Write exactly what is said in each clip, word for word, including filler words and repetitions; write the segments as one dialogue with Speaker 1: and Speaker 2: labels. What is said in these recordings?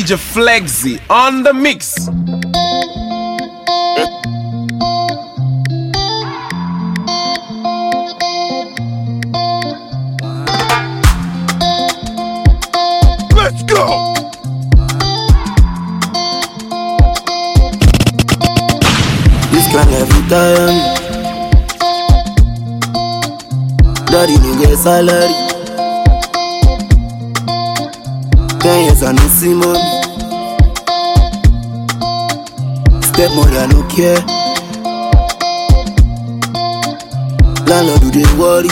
Speaker 1: J Flexi on the mix. Let's go.
Speaker 2: This clan every time. Daddy no get salary. Ten years I no see money. Stepmother no care. Landlord do they worry.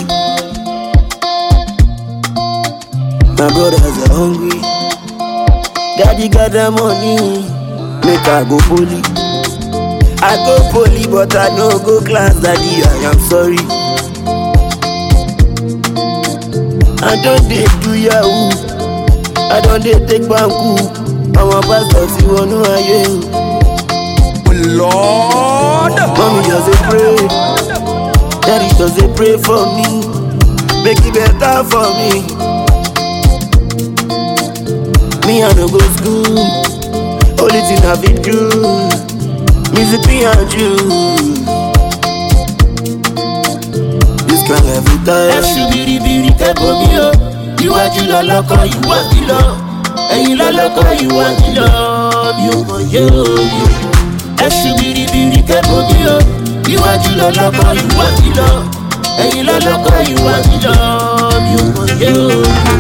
Speaker 2: My brothers are hungry. Daddy got the money. Make I go poly. I go poly but I no go class. Daddy I am sorry. I don't date do yahoo. I don't date take banku. I'm a pastor, see one who I am.
Speaker 1: Lord,
Speaker 2: mommy just a pray. Daddy just a pray for me. Make it better for me. Me I no go school. Only thing I fit do. Music me and you. Every time.
Speaker 3: Ẹ̀sùn bìrìbìrì kẹ́kọ̀ọ́ mi o. Iwájú lọ́lọ́kọ̀ ìwà kìlọ̀. Ẹ̀yìn lọ́lọ́kọ̀ ìwà kìlọ̀. Mi ò mọ̀ yé o. Ẹ̀sùn bìrìbìrì kẹ́kọ̀ọ́ mi o. Iwájú lọ́lọ́kọ̀ ìwà kìlọ̀. Ẹ̀yìn lọ́lọ́kọ̀ ìwà kìlọ̀. Mi ò mọ̀ yé o.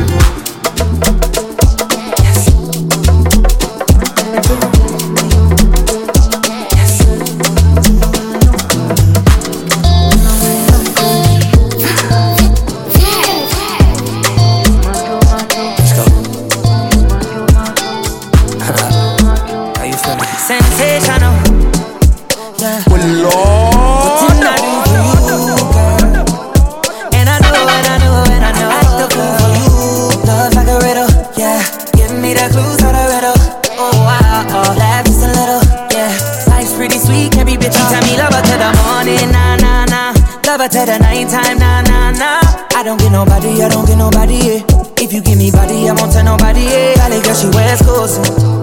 Speaker 4: To the night time, nah, nah, nah. I don't get nobody, I don't get nobody, yeah. If you give me body, I won't tell nobody, yeah. Valley girl, she West Coast.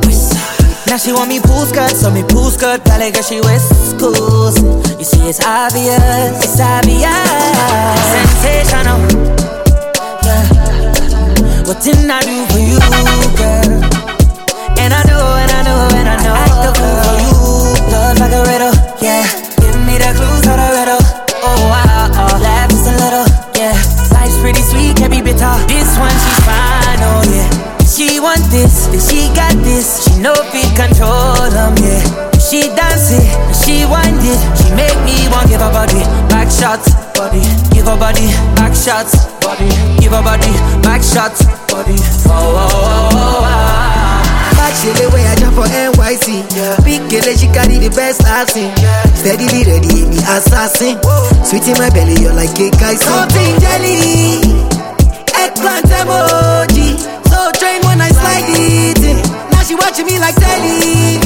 Speaker 4: Now she want me pool skirt, so me pool skirt. Valley girl, she West Coast. You see, it's obvious, it's obvious. Sensational, yeah. What didn't I do for you, girl? And I know, and I know, and I know. I act the fool for you, love like a riddle, yeah. Give me the clues to the riddle. Oh wow, oh, laugh just a little, yeah. Life's pretty sweet, can't be bitter. This one she's fine, oh yeah. She want this, then she got this. She know fit control them, yeah. She dance it, she wind it. She make me want give her body back shots, body. Give her body back shots, body. Give her body back shots, body. Oh oh oh oh. oh.
Speaker 5: She the way I jump for N Y C, yeah. Big girl, she carry the best I've seen, yeah. Steadily ready, me assassin. Whoa. Sweet in my belly, you're like cake icing. Something jelly, eggplant emoji. So train when I slide it in. Now she watching me like telly.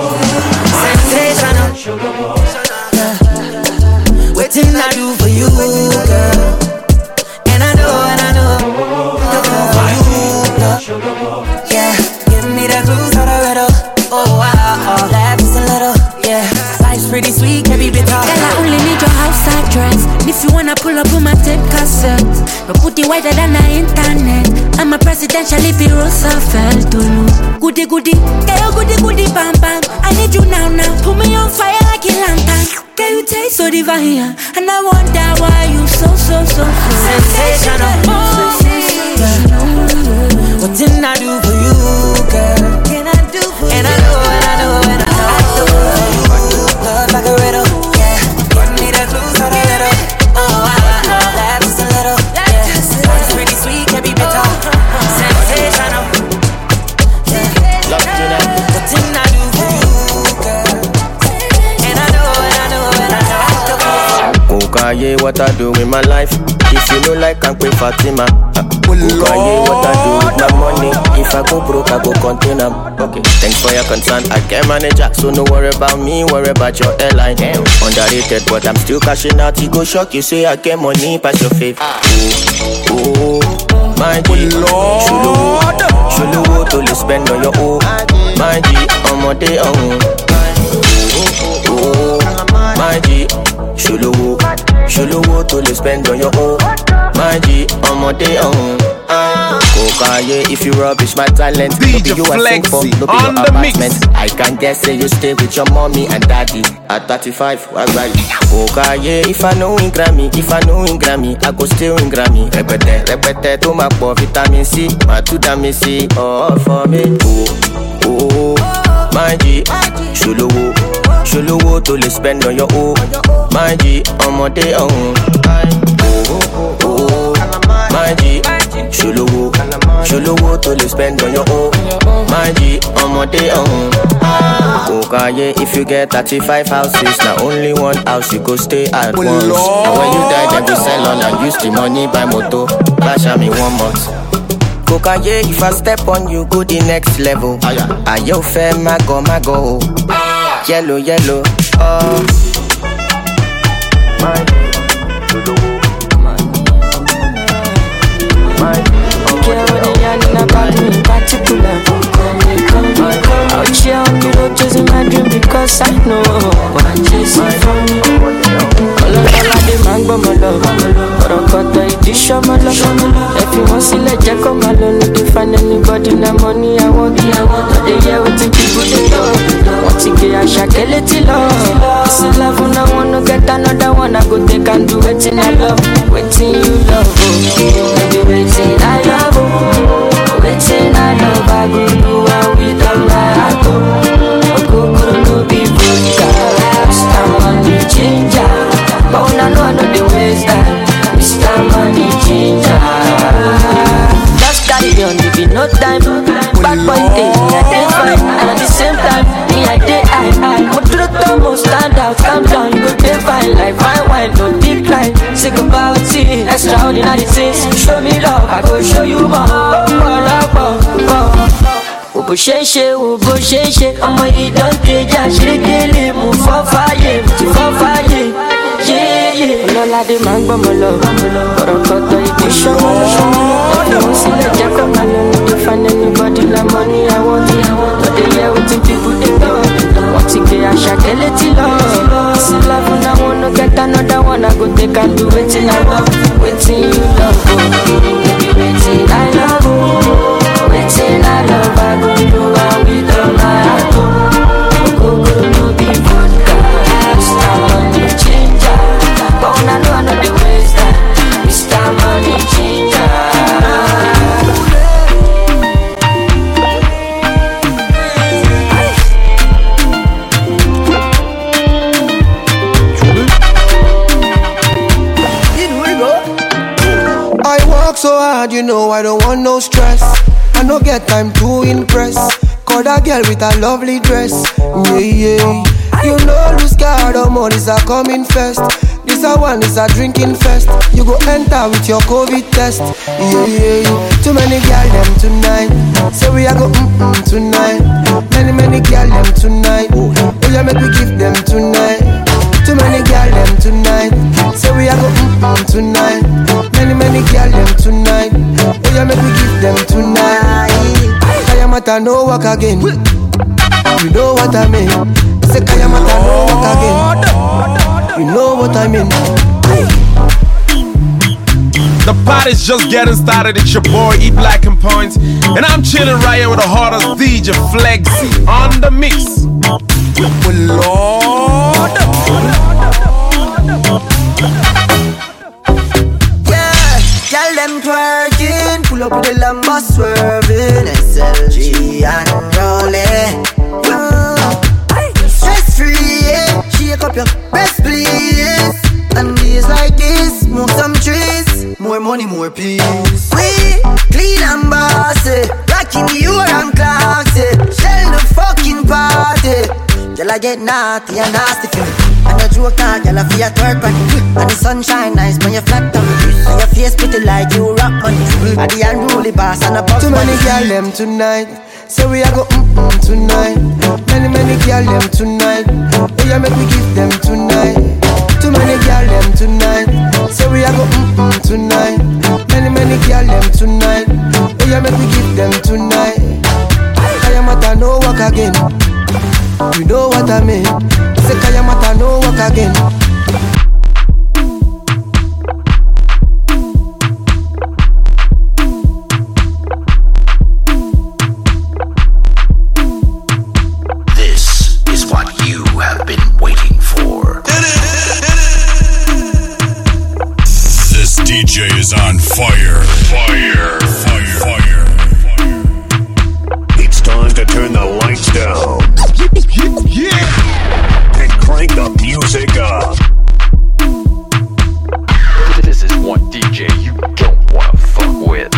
Speaker 4: Sensational, yeah. What did I do for you, girl? And I know, and I know, I do for you, girl. Yeah. Me the clues to the riddle. Oh wow, oh, laugh just a little, yeah. Life's pretty sweet, can be bitter.
Speaker 6: Girl, I only need your house address. If you wanna pull up on my tape cassette, but put it wider than the internet. I'm a presidential if you Roosevelt. Goody goody, girl, goody goody, bam bam. I need you now now. Put me on fire like a lantern. Girl, you taste so divine, and I wonder why you so so so so
Speaker 4: sensational. Oh, sensational. What didn't I do for you, girl?
Speaker 6: Can I do for
Speaker 4: and
Speaker 6: you?
Speaker 4: And I know, and I know, and I know I do for you. Love like a riddle, yeah. Give me the clues to the riddle. Oh, I laugh just a little, yeah. Life's pretty sweet, can't be bitter. Sensational, yeah. What didn't I do for you, girl? And I know, and I know, and I know I do for you.
Speaker 7: Okaye, what I do with my life? If you know like I'm pay Fatima. Okaye, what I do with my money? If I go broke, I go contain them. Okay, thanks for your concern. I can manage that, so no worry about me, worry about your airline. Damn. Underrated, but I'm still cashing out. You go shock, you say I get money past your faith. Oh, oh, my G. Lord, show the to spend on your own. My G, ọmọdé ọ̀hún. Oh, my G, ṣolówó, ṣolówó to lè spend on your own. My G, ọmọdé ọ̀hún. Kokaye, if you rubbish my talent,
Speaker 1: D J
Speaker 7: no be you I sing for,
Speaker 1: Flexi
Speaker 7: no be
Speaker 1: on
Speaker 7: your
Speaker 1: the mix.
Speaker 7: apartment. I can guess say you stay with your mommy and daddy. At thirty-five, what's right? Kokaye, if I know in Grammy, if I know in Grammy, I go still in Grammy. Repete, repete, to my poor vitamin C, my two vitamin C, all for me. Oh, oh, my G, ṣolówó, ṣolówó to lè spend on your own. My G, ọmọdé ọ̀hún. Oh, oh, my G, ṣolówó, ṣolówó to lè spend on your own. My G, ọmọdé ọ̀hún. Kokaye, if you get thirty-five houses, na only one house you go stay at once. And when you die, then go sell all and use the money buy motor. Cash am in one month. Kokaye, if I step on you, go the next level. Aye o fẹ́ mago mago. Yellow yellow. Oh. My G, ṣolówó.
Speaker 8: Care what they yarning about me in particular. Out here on the road chasing my dream because I know what I'm chasing from me. All of all of them man go my love. But I got the edition my love. If you want to see let Jack come alone, no to find anybody na money I want. They hear what the people they love. Want to get a shakeleti love. This is love when I wanna get another one. I go take and do waiting I love, waiting you love. Baby waiting I love. Waiting I love, I go do and with all my heart. I go go no be vodka. Mister Money Ginger, but when I know I know the ways that Mister Money Ginger. Just carry on, there be no time. Bad boy day, me I dey fine, and at the same time, me I dey high high. But to the top, most stand out, calm down, you go dey fine like fine wine, no decline. Sick about it, extraordinary things. Show me love, I go show you more. Bó ṣe ń ṣe o bó ṣe ń ṣe ọmọ yìí dán kejì àṣírí mú fọ́ fàyè tí fọ́ fàyè yéyé. Ọlọ́ládé máa ń gbọ́mọ lọ ọ̀rọ̀ kọ̀tọ̀ ìdí ṣọ́mọ lọ. Ẹ̀fọ́ sílẹ̀ jẹ́ kó máa lọ ní to find anybody la money I want. But they hear wetin people dey talk. Wọ́n ti gbé àṣàkẹ́ létí lọ. Sí love na one no get another one. I go take and do wetin I love, wetin you love. Baby wetin I love. Waiting I love, I go do and with all my heart. Go go no be vodka. Mister Money Ginger, but when I know I know the ways that Mister Money Ginger.
Speaker 9: I work so hard, you know I don't want no stress. I no get time to impress. Call that girl with a lovely dress. Yeah, yeah. You know, lose card or money's are coming first. This a one is a drinking fest. You go enter with your COVID test. Yeah, yeah, yeah. Too many girl them tonight. Say we a go mm-mm tonight. Many, many girl them tonight. Oh yeah, make we give them tonight. Too many girl them tonight. Say we a go mm-mm tonight. Many, many girl them tonight. Oh yeah, make we give them tonight. Kayamata no work again. You know what I mean. Say Kayamata no work again. You know what I mean.
Speaker 1: The party's just getting started. It's your boy E Black and Points, and I'm chilling right here with the hardest D J Flexi on the mix. Oh Lord.
Speaker 5: Tell them twerking, pull up with the Lambo swerving, S L G and rolling. Stress free, yeah. Shake up your best please. And days like this, move some trees. More money, more peace. We clean and bossy, rocking the Uran classy. Shell the fucking party. Y'all get naughty and nasty for me. And the joke out, y'all feel twerk on me. And the sunshine nice when you flat on me. And your face pretty like you rock money. And the unruly boss and the boss.
Speaker 9: Too many girl them tonight. Say we a go mm-mm tonight. Many, many girl them tonight. Oh yeah, make we give them tonight. Too many girl them tonight. Say we a go mm-mm tonight. Many, many girl them tonight. Oh yeah, make we give them tonight. Kayamata no work again. You know what I mean? Say Kayamata no walk again.
Speaker 10: This is what you have been waiting for.
Speaker 11: This D J is on fire. Fire. Fire. Fire.
Speaker 10: It's time to turn the lights down. Yeah. And crank the music up.
Speaker 12: This is one D J you don't wanna fuck with.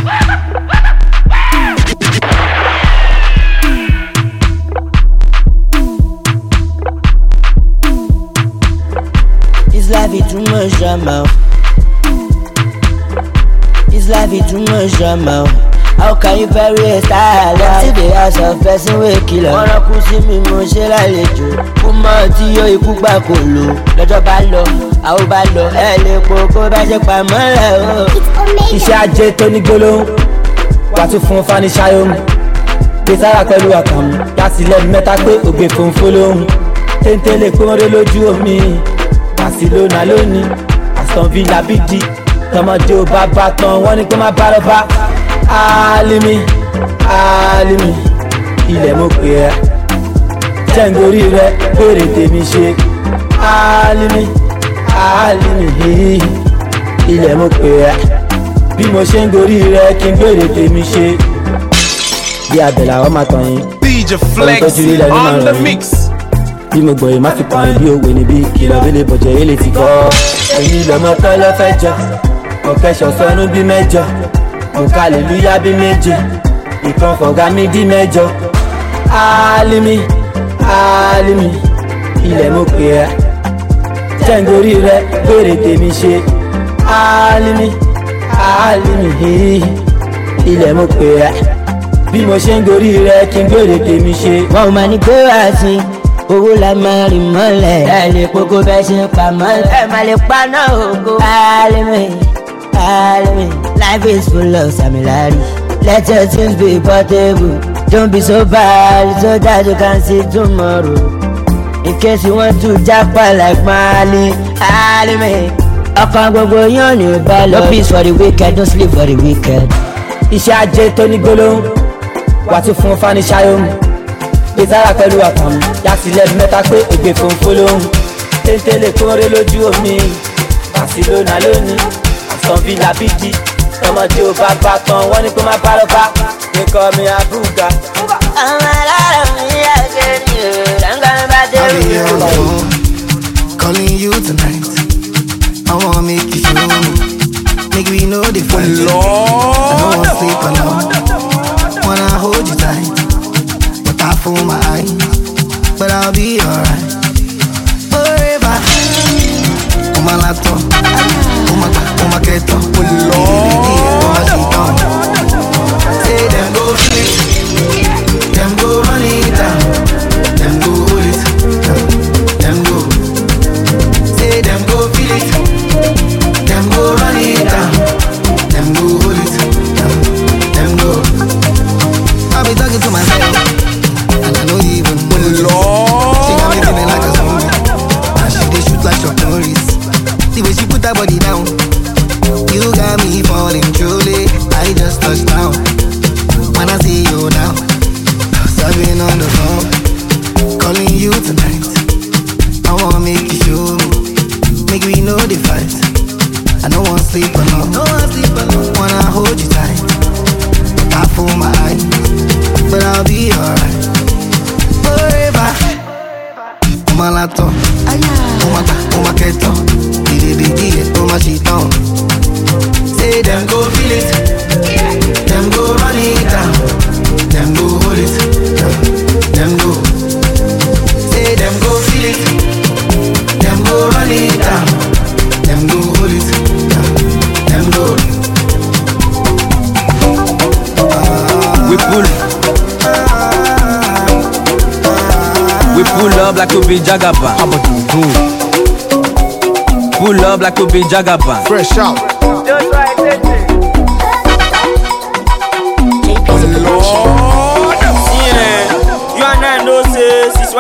Speaker 13: This life is too much drama. This life is too much drama. How can you bury a style? Let's see the house of person we kill her. Wanna kú sí mi mo ṣe lálejò. Kú mọ́ tí yóò ikú gbà kò lò. Lọ́jọ́ bá lọ, a ó bá lọ. Ẹ lè po kó bá ṣe pamọ́ rẹ̀ o.
Speaker 14: Iṣẹ́ ajé tó ní gbólóhùn. Wà tún fún Fani Ṣayọ́mù. Gbé sára pẹ̀lú àkàmú. Láti lẹ́nu mẹ́ta pé ògbè fòǹfò lóhùn. Téńté lè pé wọ́n dé lójú omi. Barcelona lónìí. Aston Villa bídì. Tọmọdé ò bá bá tán, wọ́n ní kó má bá lọ bá. Alimi, Alimi, ilẹ̀ mo pè ẹ́. Jẹ́ǹgorí rẹ̀ bèrè tèmi ṣe. Alimi, Alimi, ilẹ̀ mo pè ẹ́. Bí mo ṣe ń gorí rẹ̀ kí n bèrè tèmi ṣe. Bí abẹ̀là wọn máa tàn yín.
Speaker 1: D J Flexy on the mix.
Speaker 14: Bí mo gbọ́ yìí má fi kàn yín bí òwe níbí. Kìlọ̀ bí lè bọ̀jẹ̀ yé lè ti kọ́. Èyí lọ́mọ tọ́ lọ́ fẹ́ jọ. Ọ̀kẹ́sọ̀ sọnù bí mẹ́jọ. Òkà hallelujah bí méje. Ìkan fọ̀gá mi dí mẹ́jọ. Alimi, Alimi, ilẹ̀ mo pè ẹ́. Jẹ́ǹgorí rẹ̀ bèrè tèmi ṣe. Alimi, Alimi, ilẹ̀ mo pè ẹ́. Bí mo ṣe ń gorí rẹ̀ kí n bèrè tèmi ṣe.
Speaker 13: Wọ́n máa ní pé wá sí owó la máa rìn mọ́lẹ̀. Ẹ lè pogo bẹ́ẹ̀ ṣe pa mọ́lẹ̀. Ẹ máa lè pa náà ògo. Alimi, Alimi, life is full of samilari. Let your things be portable. Don't be so bad so that you can see tomorrow. In case you want to japa like Mali. Alimi, ọkàn gbogbo yóò ní balọ̀. No peace for the wicked, don't sleep for the wicked.
Speaker 14: Iṣẹ́ ajé tó ní gbólóhùn. Wà tún fún Fani Ṣayọ́mù. Gbé sára pẹ̀lú àkàmú. Yàtí lẹ́nu mẹ́ta pé ògbè fòǹfò lóhùn. Téńté lè kó rẹ́ lójú omi. Barcelona lónìí. Aston Villa bídì. Tọmọdé ò bá bá tán, wọ́n ní kó má bá lọ bá. Nìkan mi àbúgà.
Speaker 13: Ọmọ alára mi àgbẹ̀ ni o. Dáńgá bá dé
Speaker 5: I'll be on the phone, calling you tonight. I wanna make you show me. Make we know the fight. I don't wanna sleep alone. Wanna hold you tight. But I fool my eyes. But I'll be alright. Forever. Oh my laptop. Oh my, oh my keto. Oh my sheeton. Say them go flip. Them go run it down. Them go hold it. Them go. Say them go feel it. Them go run it down. Them go hold it. Them go. I'll be talking to myself, and I know you even know. She got me feeling like a zombie. And she they shoot like short tourists. The way she put her body down, you got me falling truly. I just touched down. When I see you now, I've on the phone, calling you tonight. I wanna make you show me. Make we know the fight. I don't wanna sleep alone. No wanna sleep alone. Wanna hold you tight. I fool my eyes, but I'll be alright. Forever. Oh my laptop. Oh my, oh my keto. Did it, did it, oh my sheeton. Say them go feel it. Them go run it down. Them go hold it. Them go. Say them go feel it. Them go run it down. Them go hold it. Them go.
Speaker 15: We pull. We pull up like we be Jagaban. How about you do? Pull up like we be Jagaban.
Speaker 1: Fresh out.
Speaker 8: You are not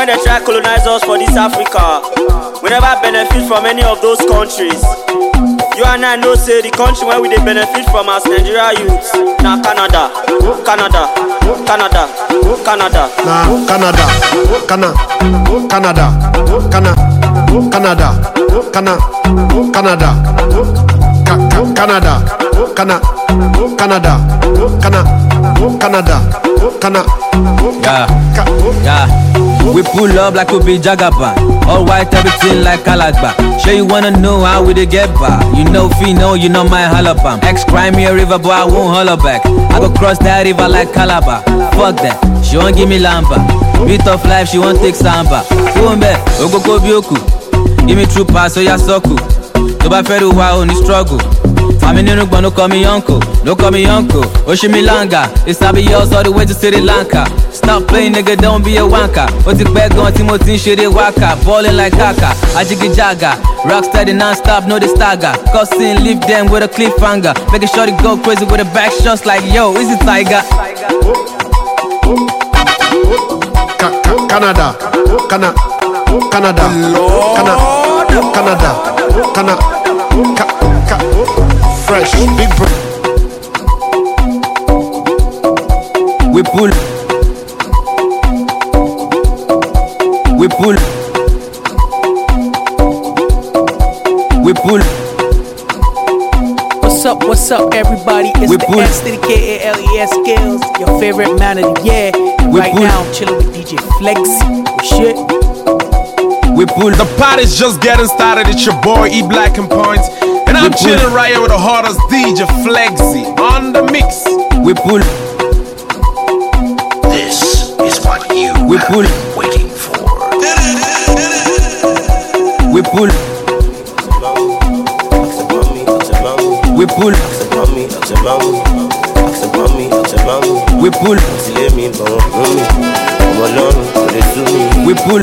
Speaker 16: when they try to colonize us for this Africa, we never benefit from any of those countries. You and I know say the country where we they benefit from as Nigeria youths. Now Canada, Canada, Canada, Canada.
Speaker 17: Nah, Canada, Canada, Canada, Canada, Canada, Canada, Canada, Canada, Canada, Canada, Canada, Canada.
Speaker 15: Yeah, yeah. We pull up like we be Jagaban. All white, everything like Kalagba. Sure you wanna know how we dey get by. You know Fino, you know my halabam. Ex crime me a river, but I won't holler back. I go cross that river like Calabar. Fuck that, she won't give me lamba. Beat of life, she won't take samba. Kumbe, Ogoko Bioku. Give me true pass, so ya soku. Toba feru wa only struggle. Family no no call me uncle, no call me uncle. Oshimilanga, it's Abios all the way to Sri Lanka. Stop playing, nigga, don't be a wanker. What's it back on Timothy Shitty Waka? Ballin' like Kaka, Ajiki Jaga. Rock steady non-stop, no the stagger. Cussing, leave them with a cliffhanger. Making sure to go crazy with a back shots like, yo, is it Tiger?
Speaker 17: Canada, Canada, Canada, Canada, Canada, Canada, fresh, big bro.
Speaker 15: We pull. We pull. We pull.
Speaker 18: What's up, what's up, everybody? It's
Speaker 15: we
Speaker 18: the
Speaker 15: pull.
Speaker 18: S to the K A L E S Skills, your favorite man of the year.
Speaker 15: We
Speaker 18: right
Speaker 15: pull.
Speaker 18: now, I'm chilling with D J Flexi. Oh, shit.
Speaker 1: We pull. The party's just getting started. It's your boy E Black and Points, and I'm chilling right here with the hardest D J Flexi on the mix.
Speaker 15: We pull.
Speaker 10: This is what you
Speaker 15: we
Speaker 10: have
Speaker 15: pull.
Speaker 10: been waiting for.
Speaker 15: We pull. We pull. We pull. We pull.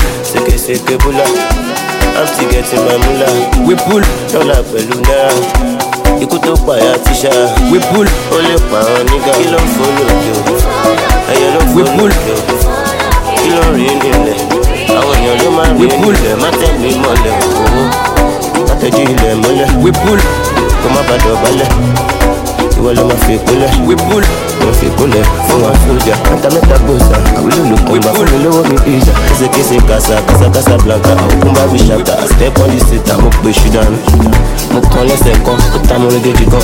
Speaker 19: I'm still getting my moolah.
Speaker 15: We pull.
Speaker 19: Dollar pẹ̀lú náírà. Ikú tó pààyà tíṣà.
Speaker 15: We pull.
Speaker 19: Ó lè pa àwọn nígà. Kí ló ń fò lókè o? Ẹyẹ ló ń fò lókè o? Kí ló ń rìn nílẹ̀? Àwọn èèyàn ló máa ń rìn nílẹ̀. Má tẹ̀lé mọ́lẹ̀ owó. Má tẹ́jú ilẹ̀ mọ́lẹ̀.
Speaker 15: We pull.
Speaker 19: Kó má bàa dọ̀bálẹ̀. Ìwọ ló máa fi ìkúnlẹ̀.
Speaker 15: We pull.
Speaker 19: Mo fi ìkúnlẹ̀ fún wa sójà. Mẹ́ta mẹ́ta gbòòsà. Àwílò ló kún bá fún mi lówó mi bí ìjà. Késekése kàṣà kàṣà kàṣà blanca. Òkun bá mi ṣàtà. Step on the seat, mo pè ṣùdánù. Mo kàn lẹ́sẹ̀ kan, ó ta mo rege kíkan.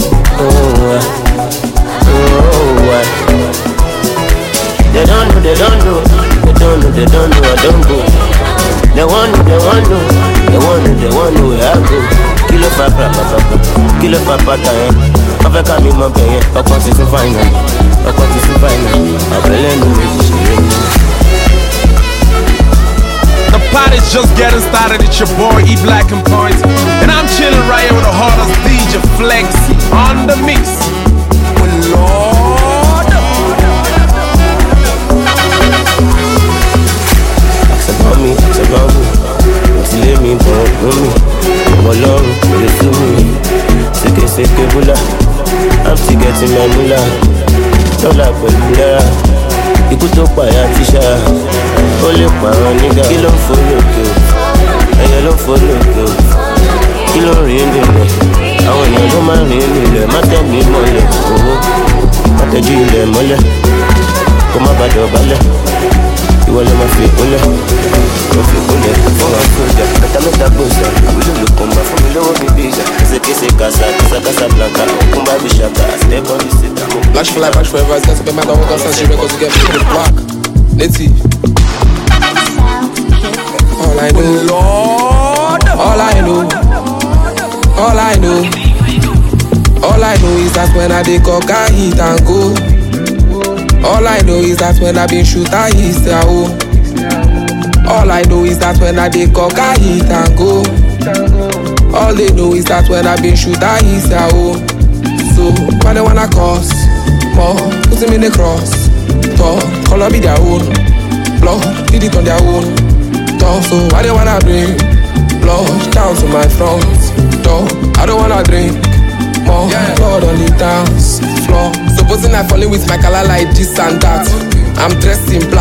Speaker 19: They don't know, they don't know. They don't know, they don't know, I don't go. They want know, they want know. They want know, they want know where I go. Kilo fa pra pa pa pa. Kilo fa pata yẹn. Wọ́n fẹ́ ká mi mọ bẹ̀ yẹn. Ọkọ ti sún fáìnà. Ọkọ ti sún fáìnà. Àbẹ̀lẹ̀ nu méjì ṣeré ni.
Speaker 1: The party's just getting started. It's your boy E Black and Points, and I'm chilling right here with the hardest D J Flexi on the mix. Oh Lord.
Speaker 19: Ask about me, ask about me. Ti lé mi bọ̀ ọ́ mi. Ọlọ́run kò lè tú mi. Sékèsékè búlà. I'm still getting my moolah. Dọ́là pẹ̀lú náírà. Ikú tó pààyà tíṣà. Ó lè pààrọ̀ nígà. Kí ló ń fò lókè o? Ẹyẹ ló ń fò lókè o. Kí ló ń rìn nílẹ̀? Àwọn èèyàn ló máa ń rìn nílẹ̀. Má tẹ̀ mí mọ́lẹ̀ owó. Má tẹ́jú ilẹ̀ mọ́lẹ̀. Kó má bàa dọ̀bálẹ̀. Ìwọ ló máa fi ìkúnlẹ̀. Mo fi ìkúnlẹ̀ fún wa sójà. Mẹ́ta mẹ́ta gbòòsà. Àwílò ló kún bá fún mi lówó mi bí ìjà. Késekése kàṣà kàṣà kàṣà blanca. Òkun bá mi ṣàtà. Step on the seat, mo pè
Speaker 20: Lash for life, lash forever. It's gonna be my dog. Since she records to get me to the block. Let's see. All I know, Lord. All I know, all I know, all I know is that when I dey cock, I hit and go. All I know is that when I been shoot, I hit the home. All I know is that when I dey cock, I hit and go. All they know is that when I been shoot, I hit the home. So why they wanna cause more? Put him in the cross. Talk, color be their own. Blood, did it on their own. Talk, so why they wanna bring blood down to my front door? I don't wanna drink more blood on the dance floor. Supposing I falling with my color like this and that. I'm dressed in black,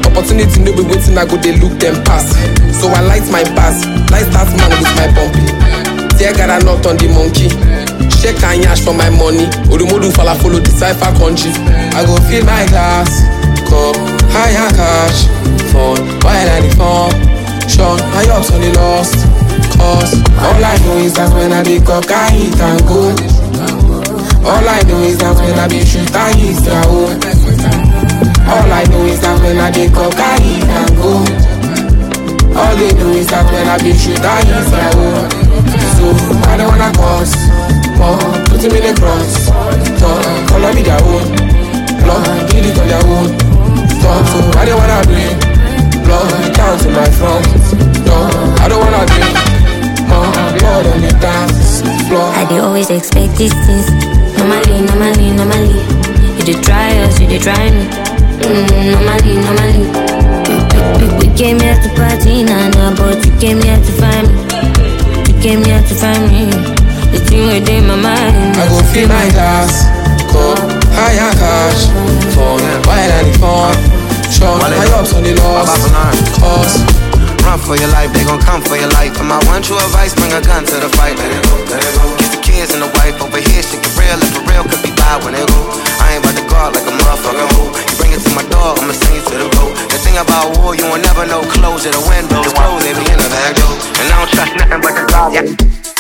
Speaker 20: Opportunity no be waiting, I go they look them pass. So I light my pass, light that man with my bumpy. Tear got a knot on the monkey. Shake and yash for my money. Odumodu fala follow the cipher country. I go fill my glass, cup, higher cash, phone, while I the phone. Sean, my ups on the lost. Cause all I know is that when I be cock, I hit and go. All I know is that when I be shoot, I hit the hole. All I know is that when I be cock, I hit and go. All they know is that when I be shoot, I hit the hole. So I don't wanna cause more, put him in the cross. Talk, color me their own. Lord, give it on their own. Talk, so I don't wanna bring blood down to my front. No, I don't wanna drink more blood on the dance floor.
Speaker 6: I dey always expect these things. Normally, normally, normally. You dey try us, you dey try me. Mm, normally, normally. We, we, we came here to party, nah, nah, but you came here to find me. You came here to find me. The thing within my mind.
Speaker 20: I go fill my glass, cup, higher cash, phone, while I the phone. Sean, my ups on the lost. Cause
Speaker 21: run for your life, they gon' come for your life. And my one true advice, bring a gun to the fight. Let it go, let it go. Get the kids and the wife over here, shit get real. If for real, could be bad when it go. I ain't about to guard like a motherfucking hoe. You bring it to my door, I'ma send you to the boat. The thing about war, you will never know. Close it, the windows close, they be in the back door. And I don't trust nothing but the God. Yeah.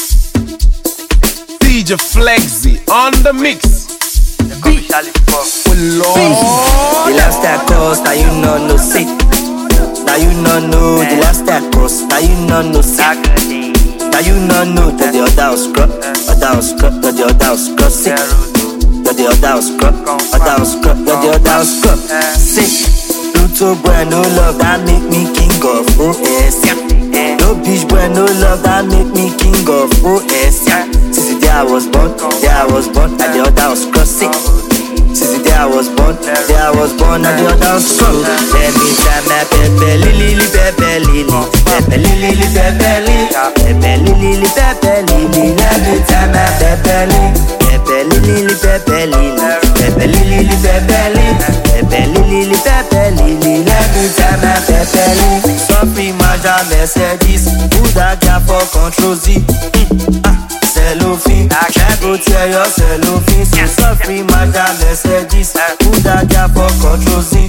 Speaker 1: D J Flexy on the mix.
Speaker 22: Oh Lord, the lifestyle cost, now you know no sick. Now you know no the lifestyle cost, now you know no sick. Now you know no that the other was scrub, other was scrub, that the other was scrub sick. That the other was scrub, other was scrub, that the other was scrub sick. Pluto boy no love that make me king of O S. No bitch boy no love that make me king of O S. Since the day I was born, day I was born, and the other was scrub sick. Since the day I was born, day I was born, and the other was scrub. Let me try my pepe lili, pepe lili, pepe lili, pepe lili, pepe lili, pepe lili. Let me try my pepe lili, pepe lili, pepe lili, pepe lili, pepe lili, pepe lili, pepe lili. Let me try my pepe lili. Suffering Maja Mercedes, who that guy for control Z? Cellophane, try go tear your cellophane. So suffering Maja Mercedes, who that guy for control Z?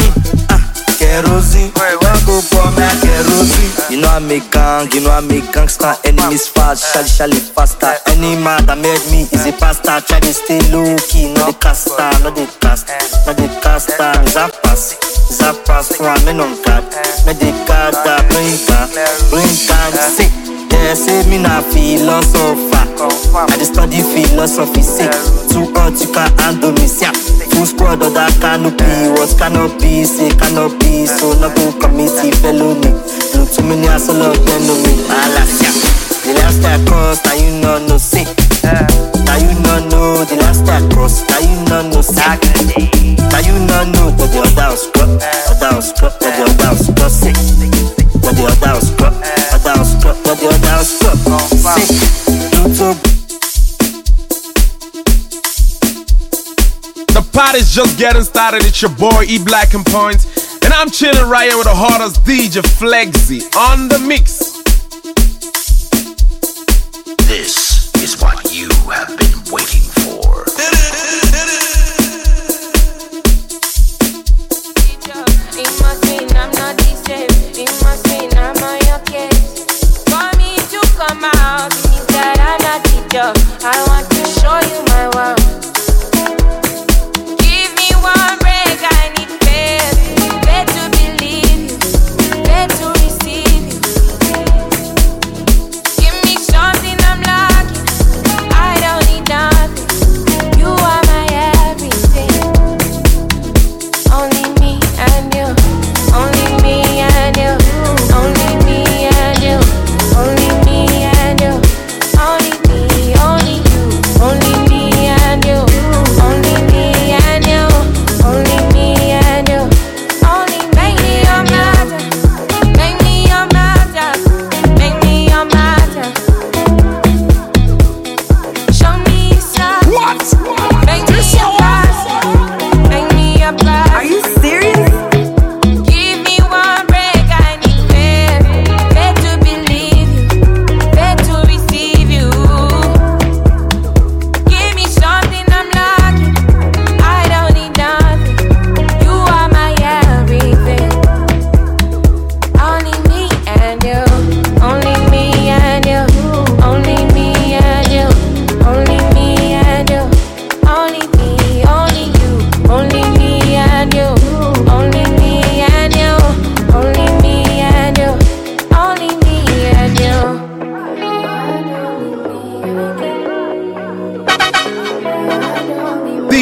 Speaker 22: Kerosene, one go for my kerosene. You know I make gang, you know I make gangster. Enemies fast, shally shally faster. Any man that made me is a pastor. Try to stay low key, not the caster, not the cast, not the caster. Is a pass, is a pass for a man on guard. Not the guard that bring back, bring back sick. They say me not philosopher. I just study philosophy sick. Too hot you can't handle me, yeah. Full squad of that canopy. What cannot be, say cannot be. So not go committee felony. Look too many as a lot of know me. Alas, yeah. The last time cost, now you know no sick. Now you know no, the last time cost, now you know no sick. Now you know no, that the other was scrub, other was scrub, that the other was scrub sick. That the other was scrub, other was scrub, that the other was scrub sick. YouTube.
Speaker 1: The party's just getting started. It's your boy E Black and Points, and I'm chilling right here with the hardest D J Flexy on the mix.
Speaker 10: This is what you have been waiting for.
Speaker 23: It must mean I'm not the same. It must mean I'm on your case. For me to come out, it means that I'm not the job. I want to show you my world. Give me one break, I need faith. Faith to believe you, faith to receive you. Give me something I'm lacking. I don't need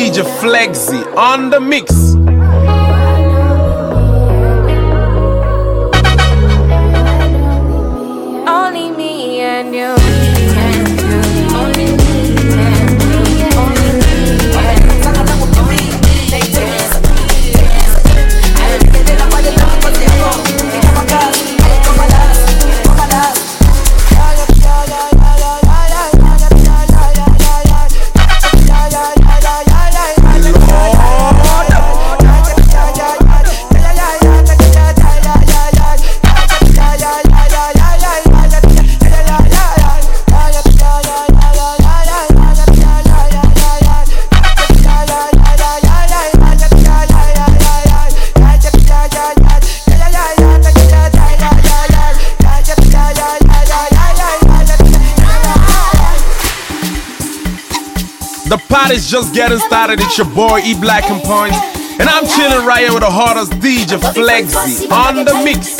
Speaker 1: D J Flexi on the mix.
Speaker 23: Only me and you, me and you. Only me and you, only me and you.
Speaker 1: The party's just getting started. It's your boy E Black and Point, and I'm chilling right here with the hottest D J Flexi on the mix.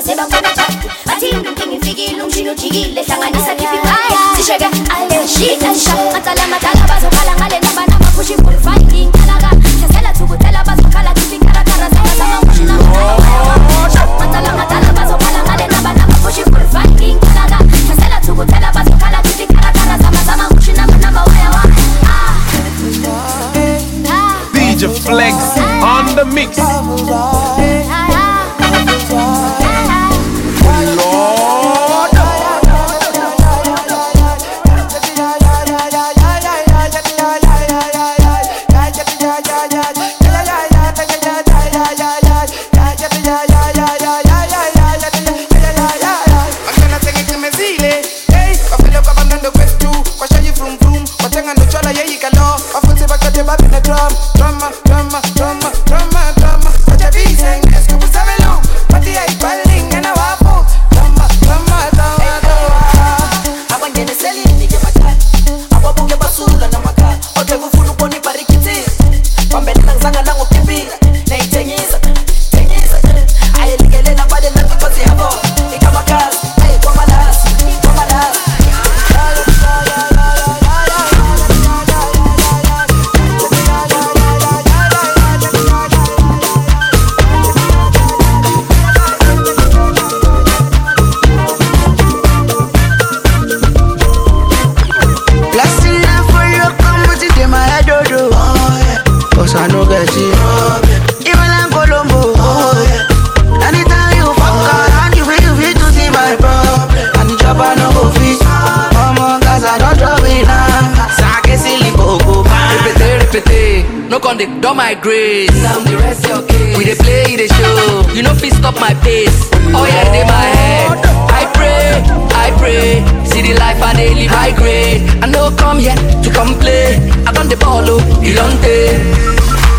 Speaker 1: D J Flexi on the mix.
Speaker 2: Don't my grace. Now the rest your case. We dey play the show. You know fit stop my pace. Oh yeah, they my head. I pray, I pray. See the life I dey live high grade. I know come here to come play. I done the ball, oh, you don't take.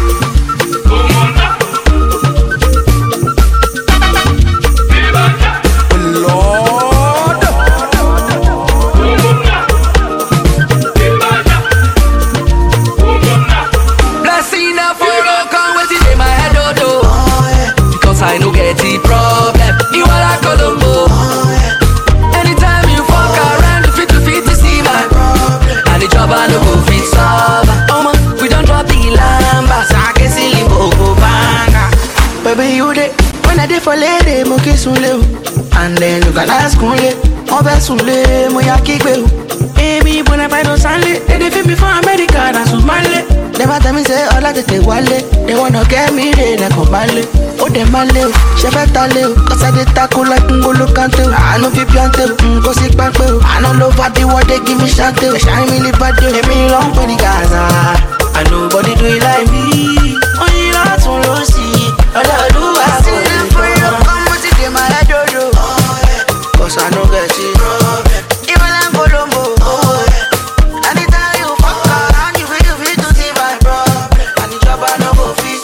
Speaker 2: I no get the problem. You are like Colombo. Anytime you fuck around, you fit to fit to see my problem. And the job I no go fit solve. Oh man, we don't drop the lamba. Sake silly bogo banga.
Speaker 3: Baby you dey when I dey for lady mo kiss unle. And then you can ask unle. Mo be sunle mo ya kigbe. Baby when I buy no sanle, they dey fit me for America that's Somali. Never tell me say all I take wale. They wanna get me they like a ballet. Oh, they maleo, she better leo. Cause I did tackle like Ngolo Kante. I know fi piante, go sick back. I know love at the what they give me shante. They shine me lip at you, me long for the Gaza. And nobody do it like me. Only lots on low see. All I do is sing them for you. Come with it in my head, yo. Cause I know get it. Even I'm Colombo. Anytime you fuck around, you feel you feel to see my problem. And the job I know go fit.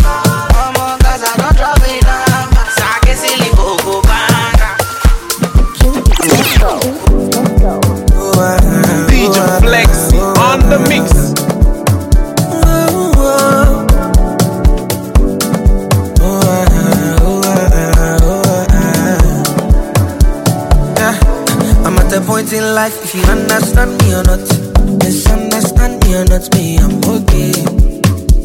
Speaker 1: D J Flexi on the mix.
Speaker 3: Yeah, I'm at a point in life, if you understand me or not, misunderstand me or not, me, I'm okay.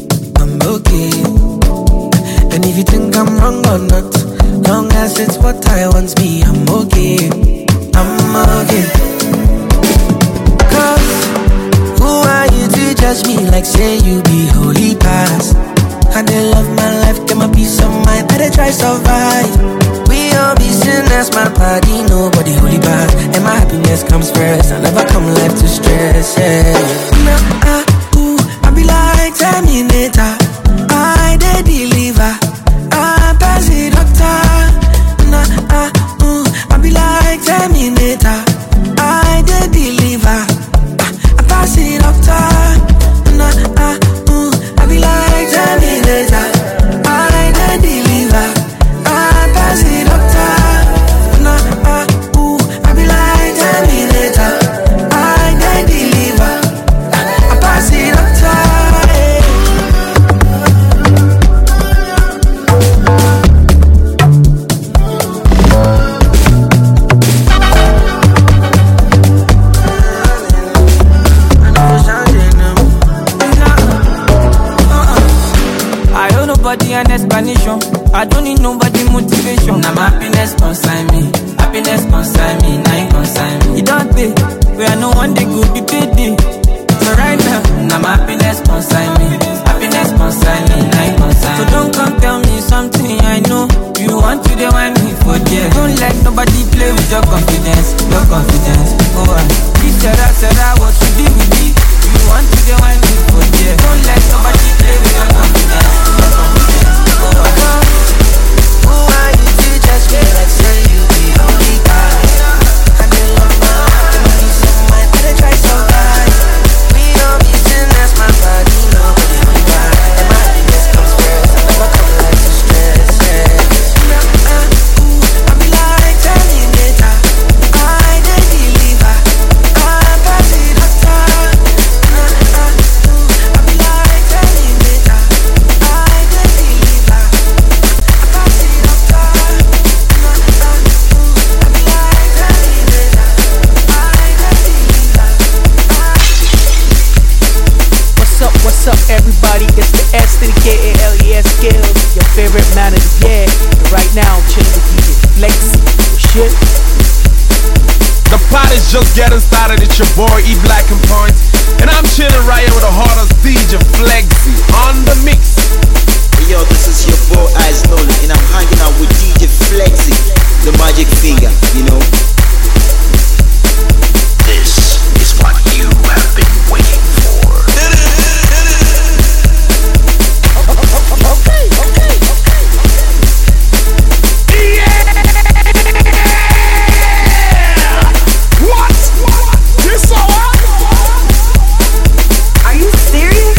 Speaker 3: or not. Long as it's what I want be, I'm okay. I'm okay. Cause who are you to judge me like say you be holy past? I dey love my life, get my peace of mind, I dey try survive. We all be sinners, my body, nobody holy bad. And my happiness comes first, I never come life to stress, yeah. Nah, ah, ooh, I be like Terminator, I dey deliver, I pass the doctor. Nah, ah, ooh, I be like Terminator, I dey deliver, I pass the doctor. Nah, ah, ooh, I be like Terminator, I dey deliver, I pass the doctor. Nah, ah, ooh, I be like Terminator, I dey deliver, I pass the doctor.
Speaker 8: I owe nobody an explanation. I don't need nobody motivation. Now my happiness consign me. Happiness consign me. Now you consign me. You don't pay. Where no one day could be paid. So right now, now my happiness consign me. Happiness consign me. Now you consign me. So don't come tell me something I know. You want to the one me for there. Don't let nobody play with your confidence. Your confidence. Oh, uh, this Sarah, Sarah, what you do with me? You want to the one me for there. Don't let nobody play with your confidence. Your confidence. Oh, uh,
Speaker 3: who are you to judge me like say you be only God? I dey love my heart, and peace of mind, I dey try survive. We all be sinners, my body, nobody holy bad. And my happiness comes first, I never come life to stress, yeah. Nah, ah, ooh, I be like Terminator, I dey deliver, I pass the doctor. Nah, ah, ooh, I be like Terminator, I dey deliver, I pass the doctor. Nah, ah, ooh, I be like Terminator, I dey deliver.
Speaker 18: What's up, what's up, everybody? It's the S to the K A L E S Skills, your favorite man of the year. And right now, I'm chilling with D J Flexi. Oh shit.
Speaker 1: The party's just getting started. It's your boy E Black and Point, and I'm chilling right here with the hardest D J Flexi on the mix.
Speaker 4: Hey yo, this is your boy Eyes Nolan, and I'm hanging out with D J Flexi, the magic finger, you know.
Speaker 10: This is what you have been waiting for.
Speaker 1: Okay, okay, okay. Yeah! What? What? This all?
Speaker 3: Are you serious?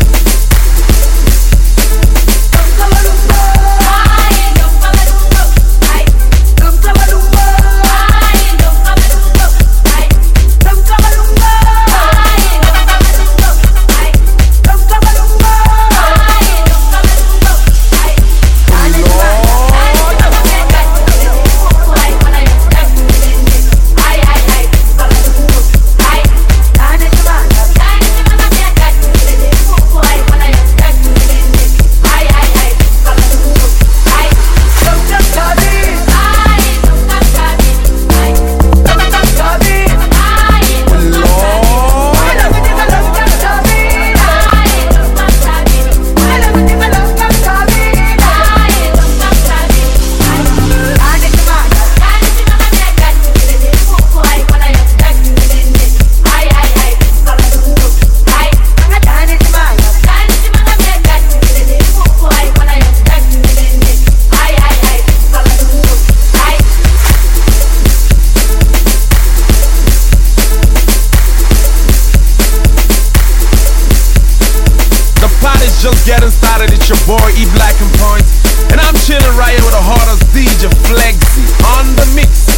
Speaker 1: Just getting started, it's your boy E Black and Point, and I'm chilling right here with the hardest D J Flexi on the mix.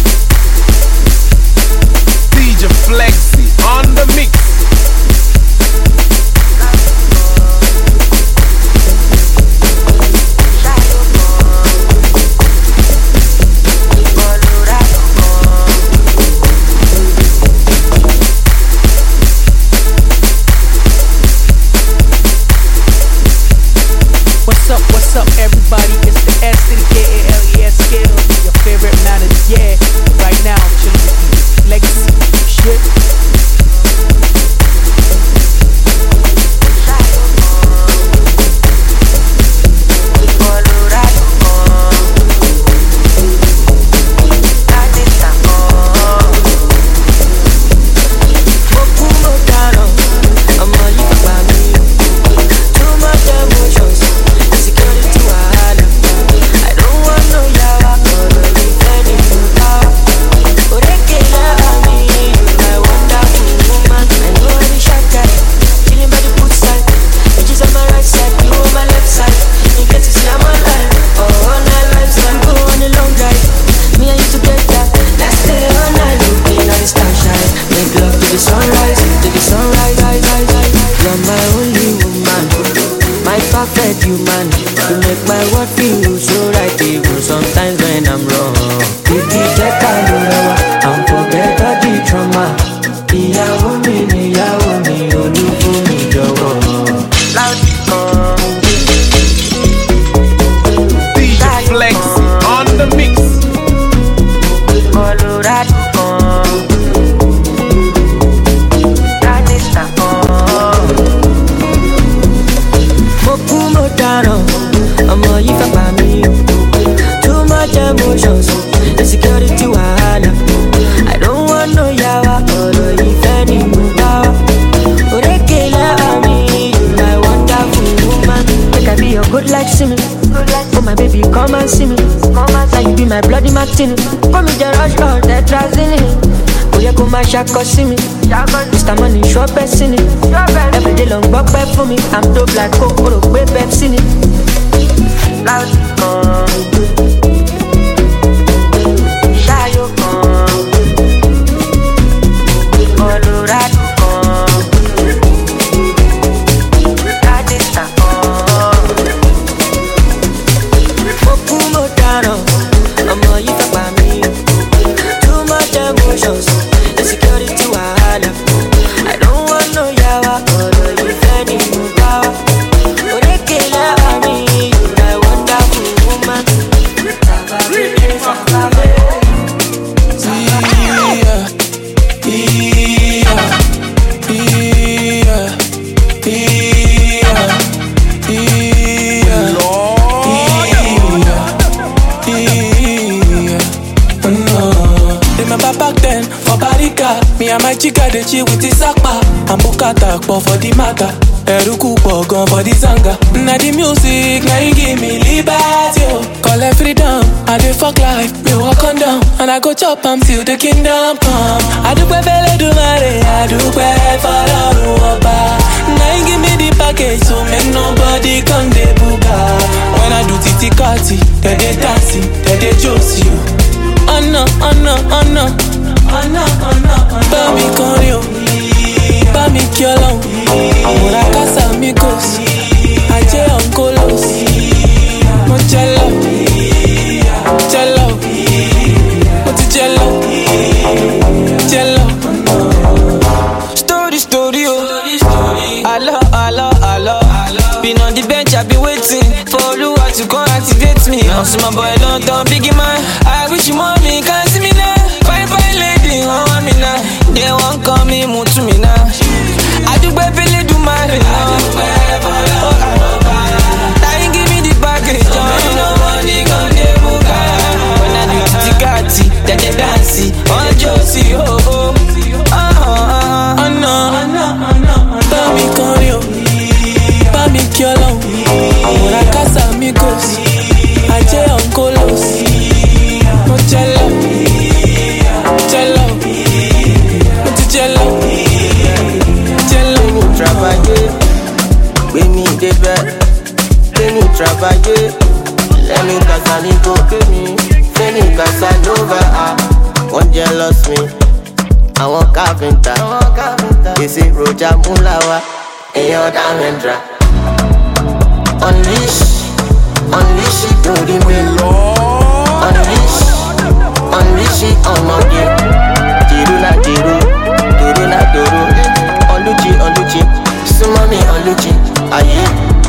Speaker 1: D J Flexi on the mix.
Speaker 18: What's up, what's up, everybody? It's the S to
Speaker 8: perfect human. You make my world feel so right, even sometimes when I'm wrong. Baby, check out the love and forget all the trauma. Ìyàwó mi níyàwó mi, olúfún mi jọ̀wọ́.
Speaker 1: D J Flex on the mix.
Speaker 8: Colorado. Ọmọ yìí fẹ́ pa mí o. Too much emotions, insecurity wahala. I don't want no yawa, ọ̀rọ̀ ìfẹ́ ni mo bá wá. Òrékè lára mi, you my wonderful woman. Make I be your good like see me. Oh my baby, come and see me. Now you be my bloody martini. Come and just rush all that trazini. Ó yẹ kó máa ṣakọ sí mi. Mister Money ṣọ́ bẹ́ẹ̀ sí ni. Everyday ló ń gbọ́ pẹ́ fún mi. I'm dope like coke, ó rò pé Pepsi ni. Láti kan ṣáyó kan Colorado kan Rádìsà kan. Mo kú mo dáràn, ọmọ yìí fẹ́ pa mí. Too much emotions, insecurity wahala. I don't want no yawa, ọ̀rọ̀ yìí fẹ́ ni mo bá wá. Òrékè lára mi.
Speaker 7: Me and my chica dey chill with the sakpa and bukata pọ̀ for the matter. Eruku pọ̀ gan for the zanga. Na the music na e give me liberty o. Collect freedom, I dey fuck life, me walk on down and I go chop am till the kingdom come. Adúpẹ́ f'Ẹlẹ́dùmarè, adúpẹ́ f'Ọlọ́run ọba. Na e give me the package so make nobody come dey buga. When I do titi kati, they dey dance, they dey josi o. Oh no, oh no, oh no. Bá mi kọrin o, bá mi kí Ọlọ́run. Àmúra kásá mi kò sí, ajé ọ̀nkóló sí. Mo jẹ́ lọ, jẹ́ lọ, mo ti jẹ́ lọ, jẹ́ lọ. Story, story o, àlọ́, àlọ́, àlọ́. Been on the bench, I be waiting for Olúwa to come activate me. Now see my boy don't turn biggie man. I wish you more me, can't see me now. Fine, fine lady, oh I'm in now. They won't call me, move to me now. I do baby, do my now. I ain't give me the package, so ain't nobody gon' dey buga. When I do titi kati, then they dance, on Josie, oh oh. Oh oh oh no, bá mi kọrin o, bá mi kí Ọlọ́run. Àmúra kásá mi kò sí, ajé ọ̀nkóló sí. Mo jẹ́ lọ. Jello, Jello, Jello.
Speaker 19: Travailler, we need the best. We need travailler. Let me Casanova, let me Casanova. One jealous me, I want carpenter. They say Roger Mulawa, and your Damendra. Unleash, unleash it to the middle. Unleash. Unleash it on my game. Tiru na tiru, tiru na tiru. Oluchi, Oluchi, sumami Oluchi. Aye.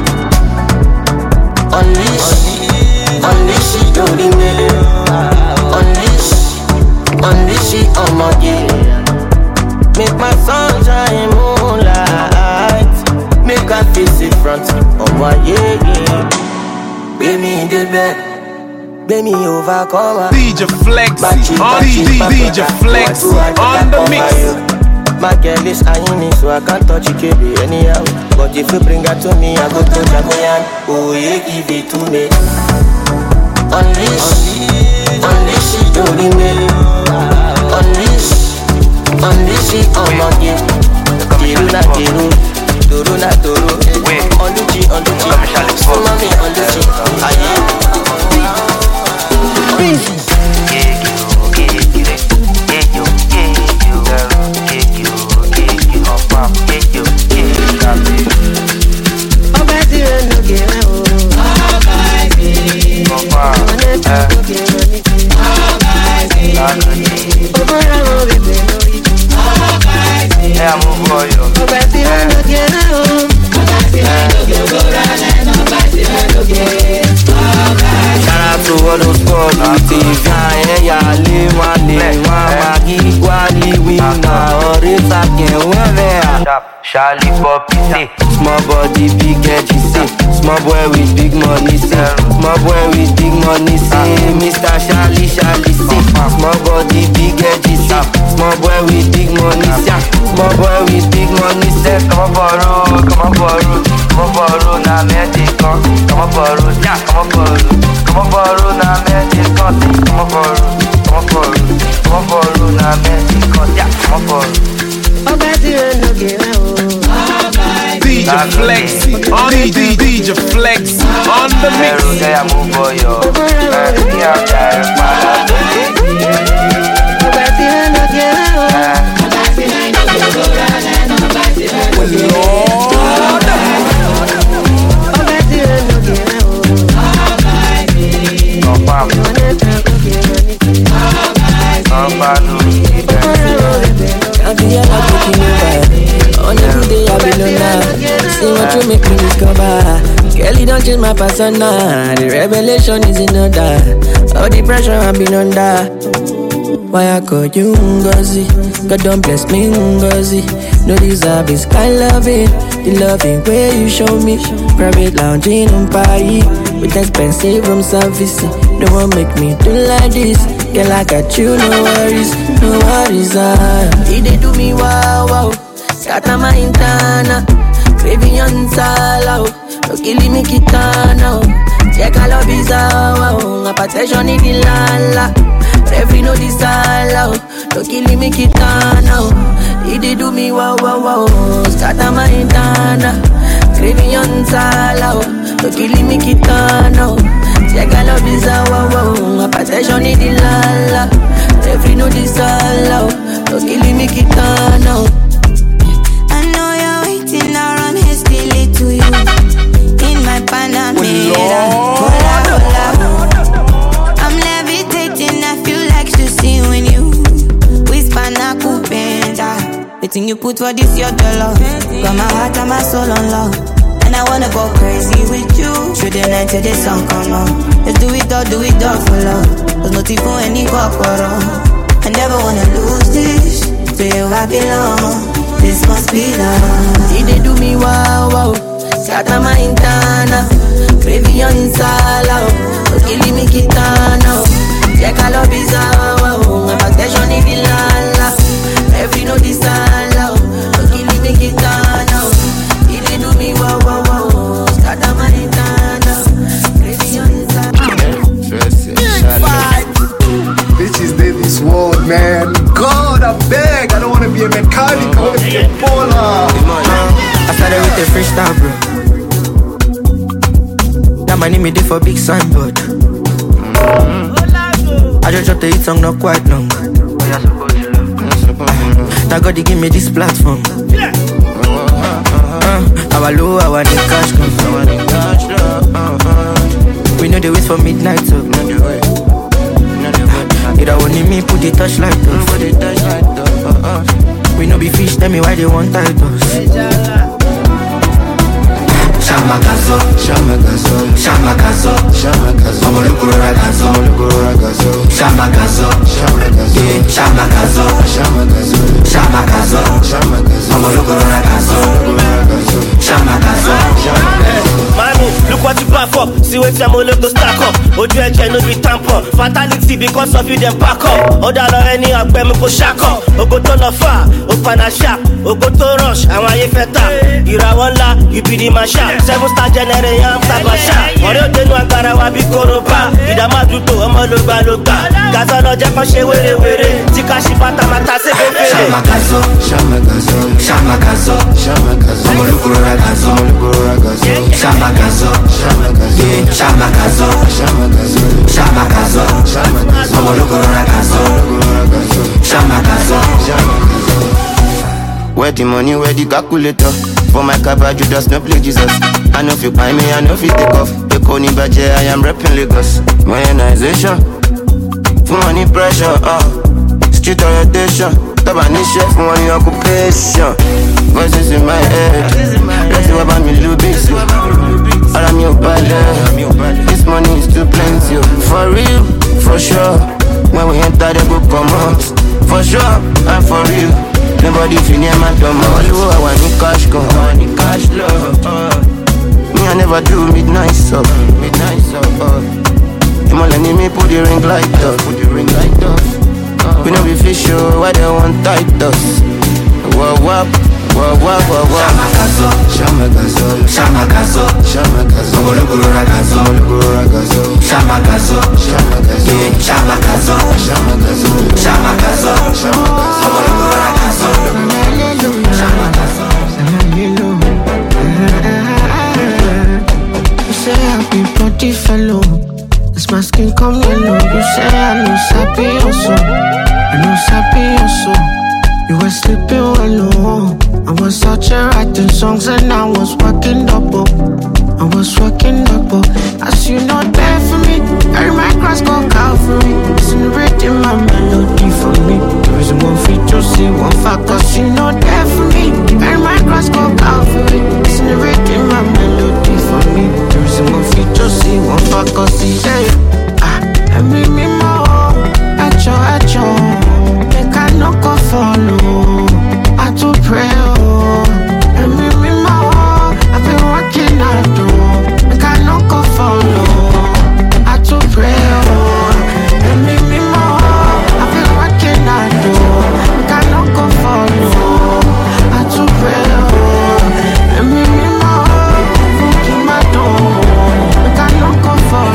Speaker 19: Unleash, unleash it on the middle. Unleash, unleash it on my game. Make my sunshine moonlight. Make I face it front on my yeah. Bring me in the bed. Baby overcomer.
Speaker 1: D J Flex on D J Flex on the mix.
Speaker 19: My girl is eyeing me, so I can't touch it, baby, anyhow. But if you bring her to me, I go to Jamoyan. Oh yeah, give it to me. Unleash, unleash it on the middle. Unleash, unleash it on my game. Tiru na tiru, turu na turu. Oluchi, Oluchi, sumami Oluchi. Aye.
Speaker 5: I'm
Speaker 22: Charlie Poppy, say. Small body, big head, she say. Small boy with big money, say. Small boy with big money, say. Mister Charlie, Charlie, say. Small body, big head, she say. Small boy with big money, say. Small boy with big money, say. Come on, borrow, come on, borrow. Come on, borrow, now medic on. Come on, borrow, yeah, come on, borrow. Come on, borrow, now medic on. Come on, borrow, come on, borrow. Come on, borrow, now medic on. Yeah, come on, borrow.
Speaker 1: D J Flexi, on D J, D J Flexi, on the mix.
Speaker 8: On every day I be alone. See what you make me discover. Girl, you don't change my persona. The revelation is in order. All the pressure I've been under. Why I call you Ngozi? God don't bless me Ngozi. No deserve this kind loving. The loving way you show me. Private lounging on Paris with expensive room service. No one make me do like this. Girl, I got you, no worries, no worries. Ah, he they do me wow wow. Scatter my intana, craving on sala. No killing me kitana. Check all of his wow. A protection in the lala. Every no disala. No killing me kitana. He they do me wow wow wow. Scatter my intana, craving on sala. No killing me kitana. Check all of his wow wow. A protection in the lala. Every no disala. No killing me kitana.
Speaker 9: Around hastily to you in my Panamera. Hola, hola. I'm levitating, I feel like to see when you whisper na kupenda. The thing you put for this your dollar. Got my heart and my soul on love. And I wanna go crazy with you. Through the night till the sun come on. Let's do it all, do it all for love. There's nothing for any corporo. I never wanna lose this. To you I belong. This must be love.
Speaker 8: See they do me wow wow. Scatter my intana. Craving on sala. No killing me kitana. Check all of his wow. My protection in the lala. Every no disala. No killing me kitana. See they do me wow wow wow. Scatter my intana. Craving on
Speaker 17: sala. Bitches did this world, man. God, I beg. I don't wanna be a mechanic. I wanna be a baller.
Speaker 8: I started with a freestyle, bro. Now my name is there for big signboard. I just dropped the hit song not quite long. Now God, they give me this platform. Uh, our low, our new cash come. We know they wait for midnight, so it only me put the touchlight off. We know be fish, tell me why they want titles.
Speaker 22: Shamakazo, Shamakazo, Shamakazo, Shamakazo, Omolukuro ragazo, Omolukuro ragazo, Shamakazo, Shamakazo, Shamakazo, Shamakazo, Shamakazo, Shamakazo, Omolukuro ragazo, Shamakazo, Shamakazo.
Speaker 11: Mami, look what you back up. See what I'm all to stack up. Ojú ẹ̀jẹ̀ no be tampon. Fatality because of you them back up. Ọ̀dà lọ ẹni àgbẹ̀ mi kò ṣàkọ̀. Ogo tó lọ fà, ó padà ṣá. Ogo tó rush, àwọn ayé fẹ́ tà. Ìràwọ̀ ńlá, you be the man sharp. Seven star general, yam sábà ṣá. Ọ̀rẹ́ òde nu agbára wa bí koroba. Ìdààmú àdúgbò ọmọ ló gbà ló gbà. Gàzọ́ lọ jẹ́ kán ṣe wérewère. Tí ká ṣe bàtà máa ta sí fèfèrè.
Speaker 22: Shamakazo, Shamakazo, Shamakazo, Shamakazo, Omolukuro ragazo, Omolukuro ragazo, Shamakazo, Shamakazo, Shamakazo, Shamakazo, Shamakazo, Shamakazo, Omolukuro ragazo, Shamakazo, Shamakazo.
Speaker 19: Where the money, where the calculator? For my cabbage, you just no play Jesus. I know if you buy me, I know if you take off. The Coney Badger, I am repping Lagos. Modernization, for money pressure, uh. Street orientation, top and chef, money occupation. Voices in my head, let's see about me, little bit. All I'm your ballet. This money is too plenty, for real, for sure. When we enter, they go come out. For sure, and for real. Them
Speaker 12: Anybody feel near my dumb, all who I want in cash go, I want in cash love. Uh. Me I never do midnight so, midnight so. Uh. You all let me put the ring light up, put the ring light up. Uh. We know we fish show, why they want tight us? Wah wah. Wah wah wah wah. Shamagazo, Shamagazo, Shamagazo, Mologoro ragazo, Mologoro ragazo, Shamagazo, Shamagazo, Shamagazo, Shamagazo, Shamagazo, Shamagazo, Mologoro ragazo, Shamagazo,
Speaker 3: You say I be body fellow, this my skin come yellow. You say I know sabi also, I know sabi also. You were sleeping well, I was searching, writing songs and I was working double. I was working double. As you know, there for me, every my cross go Calvary. Listen reading my melody for me. There is one feet to see, one fact, cause you know there for me. Every my cross go Calvary. Listen reading my melody for me. There is one feet to see, one fact, cause he say, ah, and me me more, at your, at your. I no go follow, I do pray, oh. And me, me, more, I've been working hard, oh. I no go follow, I do pray, oh. And me, me, more, I've been working hard, oh. I no go follow, I do pray, oh. And me, me, more, keep my door, I no go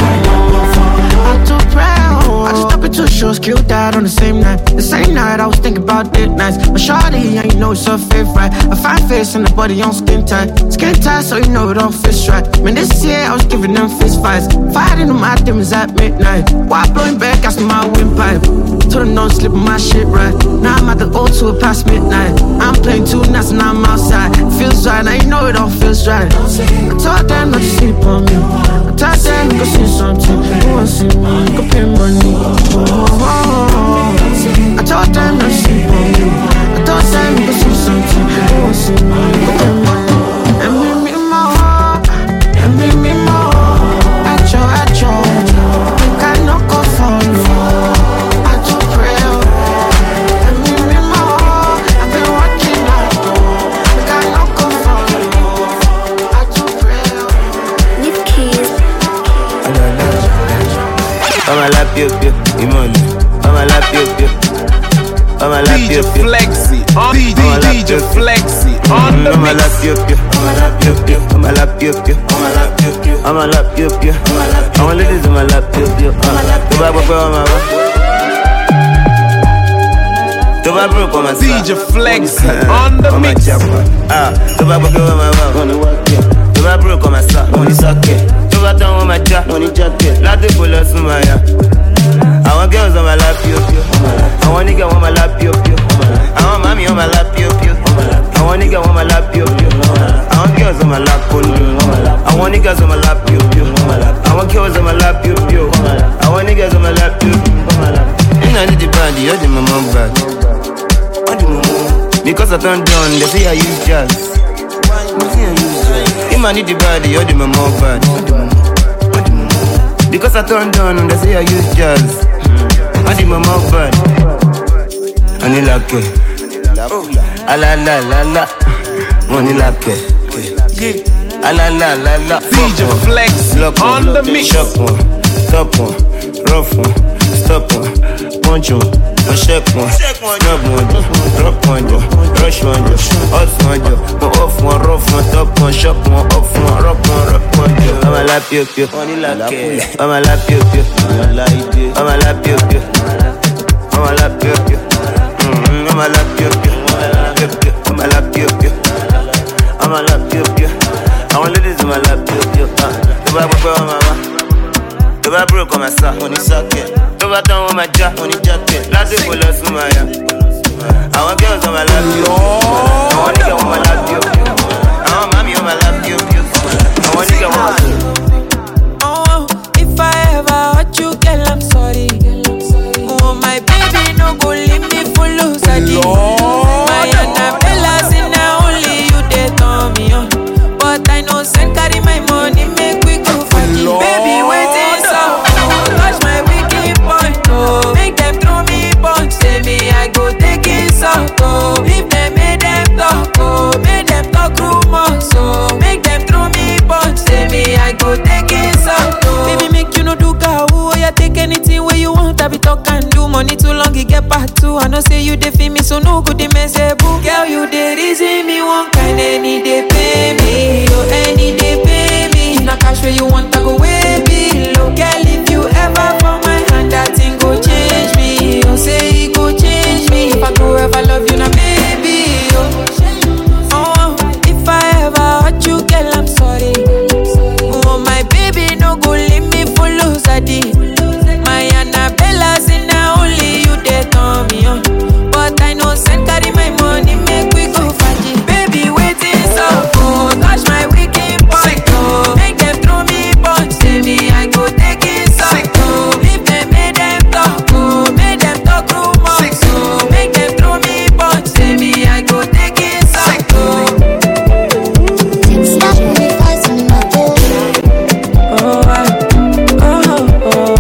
Speaker 3: follow, I do pray, oh. I just stop at two shows, killed that on the same night. The same night I was thinking about it nights. But shawty, yeah, you know it's her favorite. A fine face and the body on skin tight. Skin tight so you know it don't fit right. Man, this year I was giving them fist fights. Fighting on my demons at midnight. While blowing back, asking my windpipe. Told them don't slip my shit right. Now I'm at the O two past midnight. I'm playing two nights and I'm outside. Feels right, now you know it all feels right. I told them not to sleep on me. I told them go see something. You want to see me, go pay money. Oh, oh, oh. I told them not to sleep on me. I told them go see something. You want to see me, go pay money. And me, me more, and me, me more. At your, at your, think I no go follow. I do pray, and me, me more. I've been working hard, think I no go follow. I do pray.
Speaker 9: Leave keys.
Speaker 12: I'ma lap you, you, Imoni. I'ma lap you, you. I'ma lap you, you.
Speaker 1: D J Flexi, on D J Flexi, on the
Speaker 12: I'ma lap you, you. I'ma lap you, you. I'ma lap you, you. I'ma lap you, you. I'ma lap you, you. I want ladies in my lap you, you. To buy a on my back. To buy broke on my
Speaker 1: D J Flexi, on the mix.
Speaker 12: Ah, to buy a on my back. To buy broke on my sack, money socket. To buy down on my jack, money jacket. Not the bullets in my eye. I want girls on my lap, yo, yo. I want nigga on my lap, yo, yo. I want mommy on my lap, yo, yo. I want nigga on my lap, yo, yo. I want girls on my lap, yo. I want niggas on my lap, yo, yo. I want girls on my lap, yo, yo. I want niggas on my lap, yo. You know I need the body, you're the mama back. Because I turned down, they say I use jazz. You man need the body, you're the mama back. Because I turned down, they say I use jazz. I did my mouth bad. Money like it. Ah la la la la. Money like it. Ah la la la la.
Speaker 1: D J Flexi, on the mix.
Speaker 12: Shop one, top one, rough one, stop one, punch one, a shake one, snub one, drop one, rush one, hot one, off one, rough one, top one, shop one, off one, rock one, rock one. I'ma lap you, you. I'ma lap you, you. I'ma lap you, you. I'ma lap you, you. I'ma lap you, you. I'ma lap you, you. I'ma lap you, you. I'ma lap you, you. I want ladies in my lap, you, you. If I broke on my back, if I broke on my sack, money socket. If I down on my jack, money jacket. Last day for last in my eye. I want girls on my lap, you. I want nigga on my lap, you. I want mommy on my lap, you, you. I want nigga on my lap.
Speaker 13: Oh, if I ever hurt you, girl, I'm sorry. Oh, my baby, no go leave me for lose. My Annabella's in there, only you they turn me on. But I know send carry my money, make we go for you. Baby, waiting so touch my wicked point, oh. Make them throw me punch, say me I go take it out, oh. If them go take it some. Baby, make you no do cow. Oh, yeah, take anything where you want. I be talk and do. Money too long, it get part two. I know say you dey feel me, so no good, they mess a boo. Girl, you dey reason me one kind, any day pay me. Oh, any day pay me. If not cash where you want, I go way below. Girl, if you ever fall my hand, that thing go change me. Oh, say it go change me. If I go ever love you, now baby. Oh, oh if I ever hurt you, girl, I'm sorry. Oh, my baby, no go leave me for lose a day. My Annabella's in now, only you they turn me on. But I know send carry my money, make we go party. Baby, waiting so cool, touch my wicked point, oh. Make them throw me punch, say me I go take it so cool. If they make them talk, oh, make them talk rumors, oh. Make them throw me punch, say me I go take it so cool. Oh, oh, oh,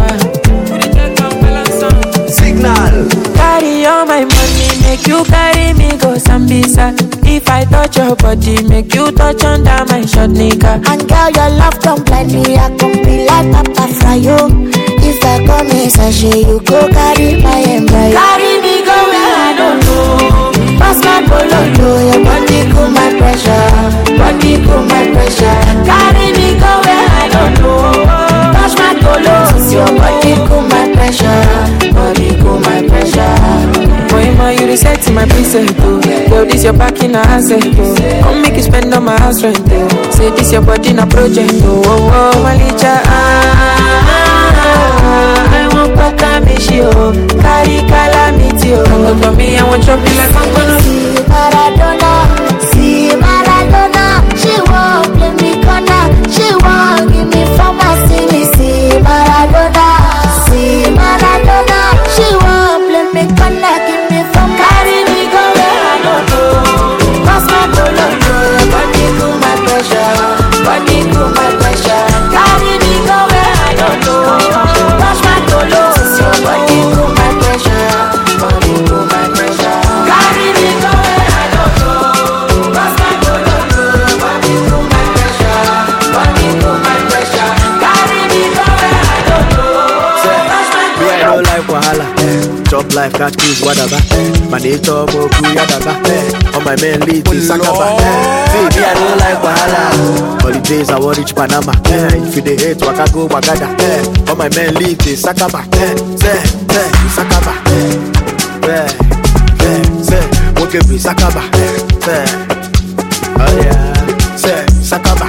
Speaker 17: Signal.
Speaker 13: carry all my money, make you carry me go Sambisa. If I touch your body, make you touch under my short nigga.
Speaker 14: And girl, your love don't blind me, I can be like Papa Fryo. If I come in sachet, you go carry my embryo.
Speaker 13: Carry me go where I don't know.
Speaker 14: Pass my bololo, your body cool my pressure. Body cool my pressure.
Speaker 13: Carry me go where I don't know.
Speaker 14: Touch my tolos, your body cool my pressure. Body cool my pressure.
Speaker 13: Boy, ma, you reset my preset, oh. Yo, this your back in a asset, oh. Come make you spend on my house rent, oh. Say this your body in a project, oh. Oh, oh, Malicha, ah, ah, ah, I want pata me, she, oh. Carry calamity, oh. Come to me, I want chop you like I'm gonna.
Speaker 14: See Maradona, see Maradona. She won't play me corner, she won't give me pharmacy. Me see Maradona, see Maradona. She won't play me corner, give me pharmacy.
Speaker 13: Carry me go where I don't know.
Speaker 14: Pass my bololo, your body cool my pressure. Body cool my pressure.
Speaker 13: Carry me go where I don't know.
Speaker 14: Touch my tolos, your body cool my pressure. Body cool my pressure.
Speaker 13: Carry me go where I don't know.
Speaker 14: Pass my bololo, your body cool my pressure. Body cool my pressure.
Speaker 13: Carry me go where I don't know.
Speaker 22: Touch my me, I don't like wahala. Chop life, catch cruise, whatever. Manito, moku, yadaba. On my man lead to Sakaba. See, me, I don't like wahala. Holidays, I want reach Panama. If you dey hate, waka go Wagada. On my man lead to Sakaba. Say, say, Sakaba. Say, say, what can be Sakaba? Say, oh yeah, say, Sakaba.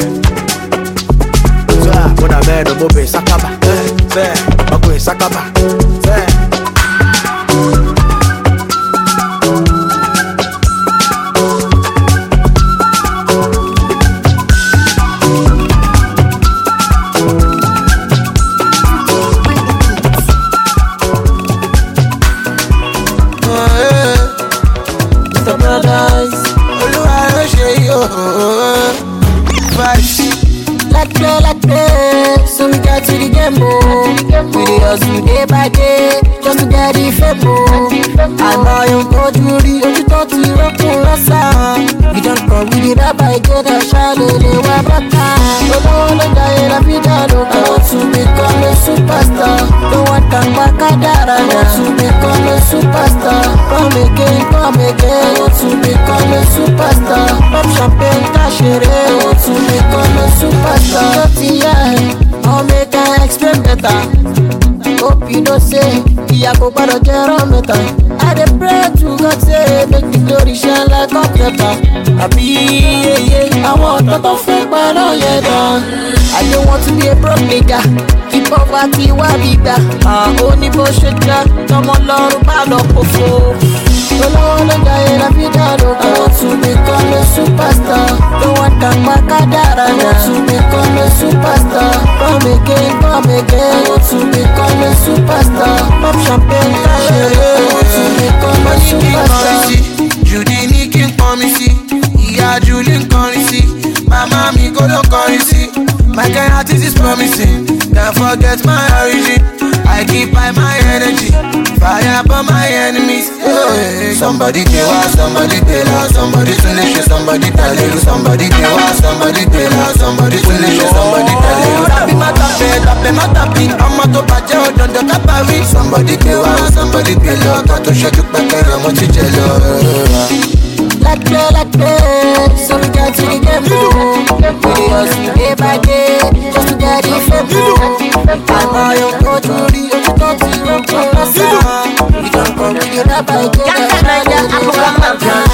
Speaker 22: Say, when I man, I'm moving Sakaba. Say, I'm going Sakaba. Say.
Speaker 14: Let's play, let's play. So we get to the game, oh. We dey hustle day by day, just to get the fame, oh. Àmọ́ yóò kojú rí ojú tó ti rọ́pò lọ́sàn. We don't come with the rabbi, get a shadow, they were baka. Olówó ló jayé la fi jáde. I want to become a superstar. Don't want to back a dara. I want to become a superstar. Come again, come again. I want to become a superstar. Pop champagne, cash it. I want to become a superstar. I'll make her explain better. Hope you don't say, yeah, go but I get on better. I dey pray to God say, make the glory shine like a pepper. I be, yeah, yeah, I want to talk fake, but oh yeah, done. I don't want to be a broke nigga. Keep poverty, why be back? Ah, only bullshit, yeah. Come on, Lord, bad up, oh, Olówó ló jayé la fi jáde. I want to become a superstar. Don't want to back a dara. I want to become a superstar. Come again, come again. I want to become a superstar. Pop champagne, cash it. I want to become a superstar.
Speaker 15: Judy ní kí n pọ́n mi sí. Ìyá Julie ń kọrin sí. Màmá mi kó ló kọrin sí. My kind artist is promising. Don't forget my origin. I keep by my energy. Fire upon my enemies. Oh, hey. Somebody tell us, somebody tell us, somebody to nation, somebody tell you, somebody tell us, somebody tell us, somebody to nation, somebody tell you. abẹ má tàbí ọmọ tó bàjẹ́ ò dandan ká parí. Somebody pay wá, somebody pay lọ, ká tó ṣojú pẹ́kẹ́rẹ́ mo ti jẹ lọ.
Speaker 14: Let's play, let's play, so we get to the game, boom. We dey hustle day by day, just to get the fame, boom. I'm all your go-to, you don't see your progress. We don't come with the rap again. Can't find the apple from my plan.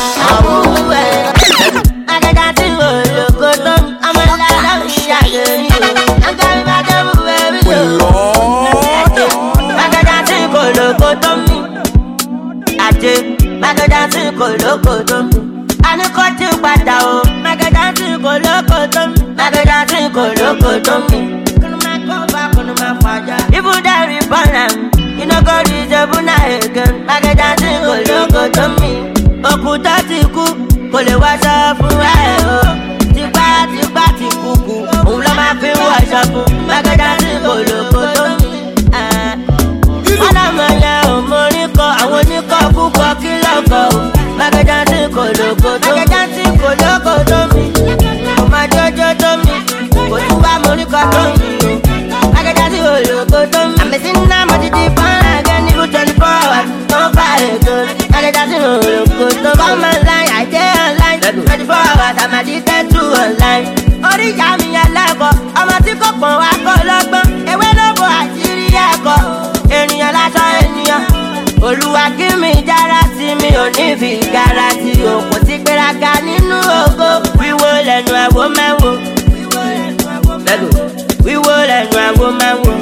Speaker 14: I got that thing, oh, go down. I'm a lot of shy, I'm coming back over where we go. I got that thing, oh, go down. I did. Maga dancing ko loko to me. Ani ko ti pada o. Maga dancing ko loko to me. Maga dancing ko loko to me. Kunu ma go back, kunu ma faja. Ibu dari panam, you no go reserve na again. Maga dancing ko loko to me. Okuta ti ku, ko le wa so fun e o. Ti pa ti pa ti kuku, òun ló ma fi wa so fun. Maga dancing ko loko to me. Ah. Wala mo ya o mo ni ko, àwọn ni ko púpọ̀ kí lọ́kọ̀ o. Magadanti kò lóko tó mi. Magadanti kò lóko tó mi. Kò máa jọjọ tó mi. Kò tún wá mo ní kọ́ tó mi o. Magadanti kò lóko tó mi. Àmì sí ní náà mo ti di fọ́nrán again níbi twenty four hours tó ń fa ètò. Magadanti kò lóko tó mi. Come online, I dey online. twenty four hours I'm addicted to online. Orí ìyá mi yẹn lẹ́kọ̀ọ́. Ọmọ tí kò pọ̀n wá kọ́ lọ́gbọ́n. Ewé ló bo àṣírí ẹ̀kọ́. Ènìyàn lásán ènìyàn. Olúwa kí mi jára sí mi ò ní fi gara sí o. Kò sí gbéraga nínú ògo. Wíwo lẹ́nu àwo máa wo. Wíwo lẹ́nu àwo máa wo.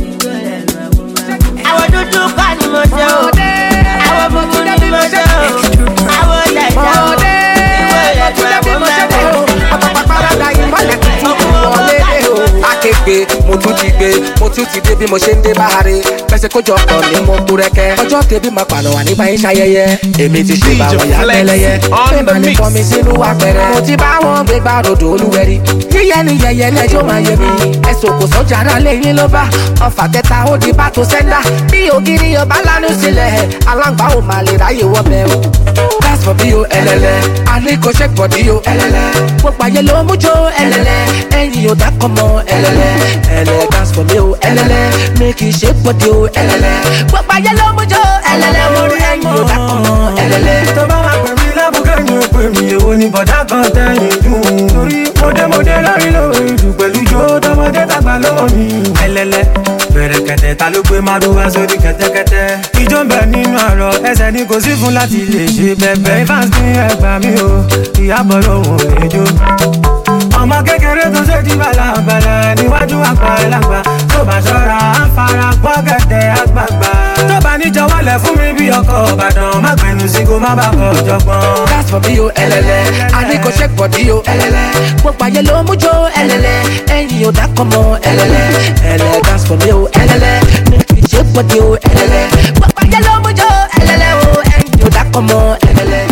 Speaker 14: Àwọ̀ dúdú kọ́ ni mo ṣe o. Àwọ̀ funfun ni mo ṣe o. Àwọ̀ lẹ̀jẹ̀ o. Wíwo lẹ́nu àwo máa wo.
Speaker 6: Àpapàpàràdà ìmọ̀lẹ̀ tuntun wọlé dé o. Akégbé mo tún ti gbé, mo tún ti dé bí mo ṣe ń dé báhari. Pẹ̀sẹ̀ kójọ pọ̀ ní mo kú rẹ́kẹ́. Ọjọ́ tẹ̀bí máa pàlọ́ wà nígbà yín ṣayẹyẹ. Èmi ti ṣe bá wọn yá pẹ́lẹ́yẹ. Ṣé màá lè fọ́ mi sínú apẹ̀rẹ̀? Mo ti bá wọn gbé gbà rodò olúwẹ̀rí. Yíyẹ ni yẹyẹ lẹ́jọ́ máa yẹ mi. Ẹ̀sùn kò sọ́jà náà lẹ́yìn ló bá. Ọfà kẹta ó di bá tó sẹ́ńdà. Bí ògiri ọba lánú sílẹ̀, aláǹgbá ò máa lè ráyè wọ bẹ́ẹ̀ o. That's for bí o ẹlẹ́lẹ́. Àní kò ṣe pọ̀ dí o ẹlẹ́lẹ́. Gbogbo ayé ló mú jó ẹlẹ́lẹ́. Ẹyin ò dákọ̀ mọ́ ẹlẹ́lẹ́. Ẹlẹ́ that's for bí o ẹlẹ́lẹ́. Make it ṣe pọ̀ dí o ẹlẹ́lẹ́. Gbogbo ayé ló mú jó ẹlẹ́lẹ́. Mo rí ẹyin ò dákọ̀ mọ́ ẹlẹ́lẹ́.
Speaker 16: Tó bá wà pè mí lábùkẹ́ ni ó pè mí. Èwo ni bọ̀dá kan tẹ̀yìn dùn. Torí mọ̀dẹ́mọ̀dẹ́ lórí lórí ìdù pẹ̀lú jó tọmọdé tàgbà lónìí. Ẹlẹ́lẹ́ bẹ̀rẹ̀ kẹ̀tẹ̀ ta ló gbé márùwá sórí kẹ̀tẹ̀kẹ̀tẹ̀. Ijó ń bẹ nínú àrọ̀ ẹsẹ̀ ni kò sí fún láti lè ṣe bẹ̀bẹ̀. Ifeanyi ní ẹgbà mi o, Ìyábọ̀ lòun ò lè jó. Ọmọ kékeré tó ṣe di bàlàbàlà níwájú àgbàlagbà. Tó bá ṣọ́ra á fara gbọ́ gẹ̀dẹ̀ àgbààgbà. Tó bá ní jọ̀wọ́lẹ̀ fún mi bí ọkọ̀ Ìbàdàn, má gbẹnu sí kó má bàa kọ̀ jọgbọ́n.
Speaker 6: That's for bí o ẹlẹ́lẹ́. Àní kò ṣe pọ̀ dí o ẹlẹ́lẹ́. Gbogbo ayé ló mú jó ẹlẹ́lẹ́. Ẹyin ò dákọ̀ mọ́ ẹlẹ́lẹ́. Ẹlẹ́ that's for bí o ẹlẹ́lẹ́. Make it ṣe pọ̀ dí o ẹlẹ́lẹ́. Gbogbo ayé ló mú jó ẹlẹ́lẹ́ o. Ẹyin ò dákọ̀ mọ́ ẹlẹ́lẹ́.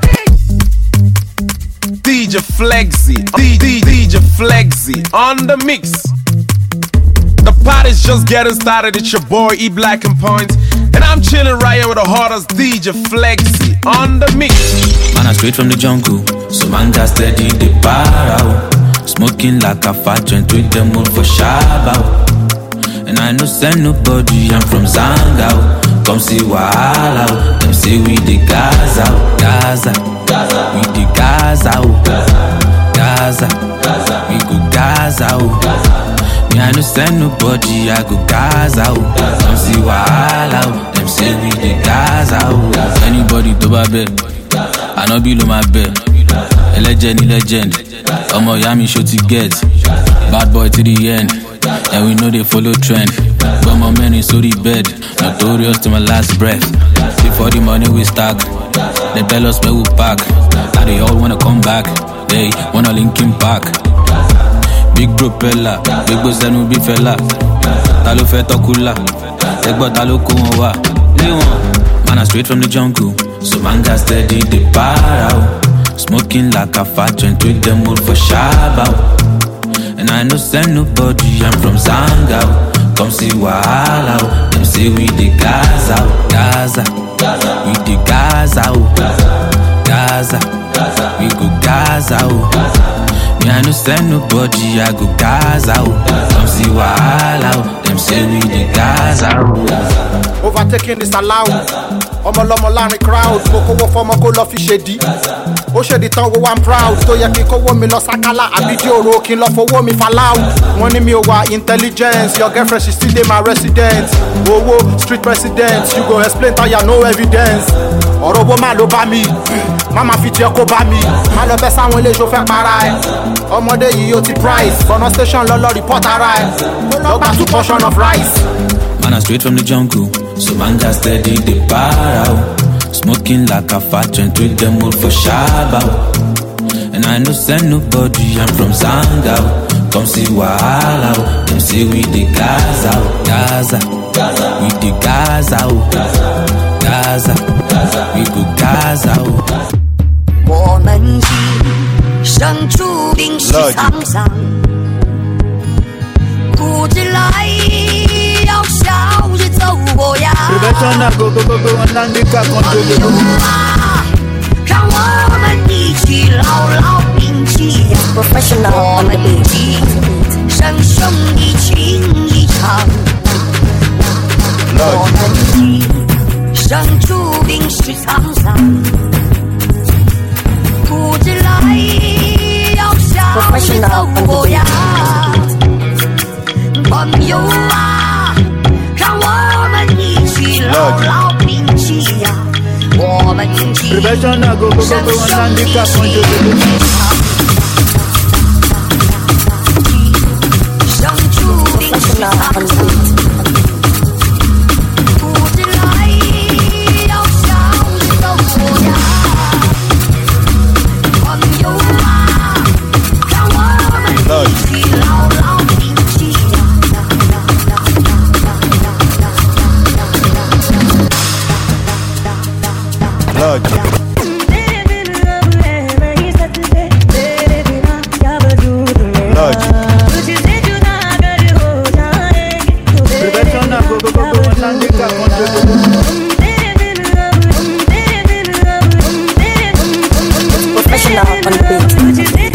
Speaker 1: D J Flexy, D D D J Flexy on the mix. The party's just getting started. It's your boy E Black and Point, and I'm chilling right here with the hardest D J Flexy on the mix.
Speaker 20: Man, I'm straight from the jungle, so man got steady the bar. Smoking like a fat joint with the mood for Shabba. And I no send nobody, I'm from Zanga. Come see Wahala, them say we the Gaza, Gaza, Gaza. We the Gaza, Gaza, Gaza. We go Gaza, me I no send nobody, I go Gaza, come see Wahala, them say we the Gaza. Anybody to my bed, I no below my bed. A legend, a legend. Omo Yami show to get bad boy to the end. And we know they follow trend. But my man is so the bed, notorious to my last breath. Before the money we stack, they tell us where we pack. Now they all wanna come back, they wanna link him back. Big propeller, big boss and big fella. Talo fe tokula, egbo talo kuwa. Man, I'm straight from the jungle, so man got steady the bar. Smoking like a fat joint with the mood for Shabba. And I no send nobody, I'm from Zanga. Come see Wahala, them say we the Gaza, Gaza, Gaza. We the Gaza, Gaza, Gaza. We go Gaza, Me, I no send nobody, I go Gaza. Come see wahala, them say we the Gaza.
Speaker 2: Overtaking is allowed. Ọmọ lọmọ láàrin crowd, mo kówó fọmọ kó lọ fi ṣe dí. Ó ṣe di tán wo I'm proud, tó yẹ kí kówó mi lọ sákálà àbí dí òru kí n lọ fowó mi faláwù. Wọ́n ní mi ò wá intelligence, your girlfriend she still dey my resident. Owó street president, you go explain tire no evidence. Ọ̀rọ̀ owó máa ló bá mi, má máa fi tiẹ̀ kó bá mi. Má lọ bẹ́ sáwọn ilé ìṣó fẹ́ para ẹ̀. Ọmọdé yìí ó ti price, Bono station lọ lọ report ara ẹ̀. Lọ gba two portion of rice.
Speaker 20: Man, I'm straight from the jungle, so man got steady the bar out. Smoking like a fat joint with them all for shabba. And I no send nobody, I'm from Zanga. Come see wahala, them say we the Gaza, Gaza, we the Gaza, Gaza, we go Gaza.
Speaker 21: 我们今生注定是沧桑，不知来。 笑着走过呀，让我们一起牢牢铭记呀，我们今生兄弟情一场，我们今生注定是沧桑，不知来要笑着走过呀，朋友啊。 牢牢铭记呀，我们今生兄弟情一场，生注定是沧桑，不知来要笑着走过呀，朋友啊，让我们一起牢牢铭记呀。
Speaker 1: Lodge. Lodge.
Speaker 21: Professional on the beat.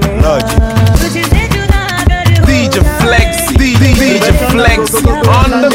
Speaker 1: D J Flexi on the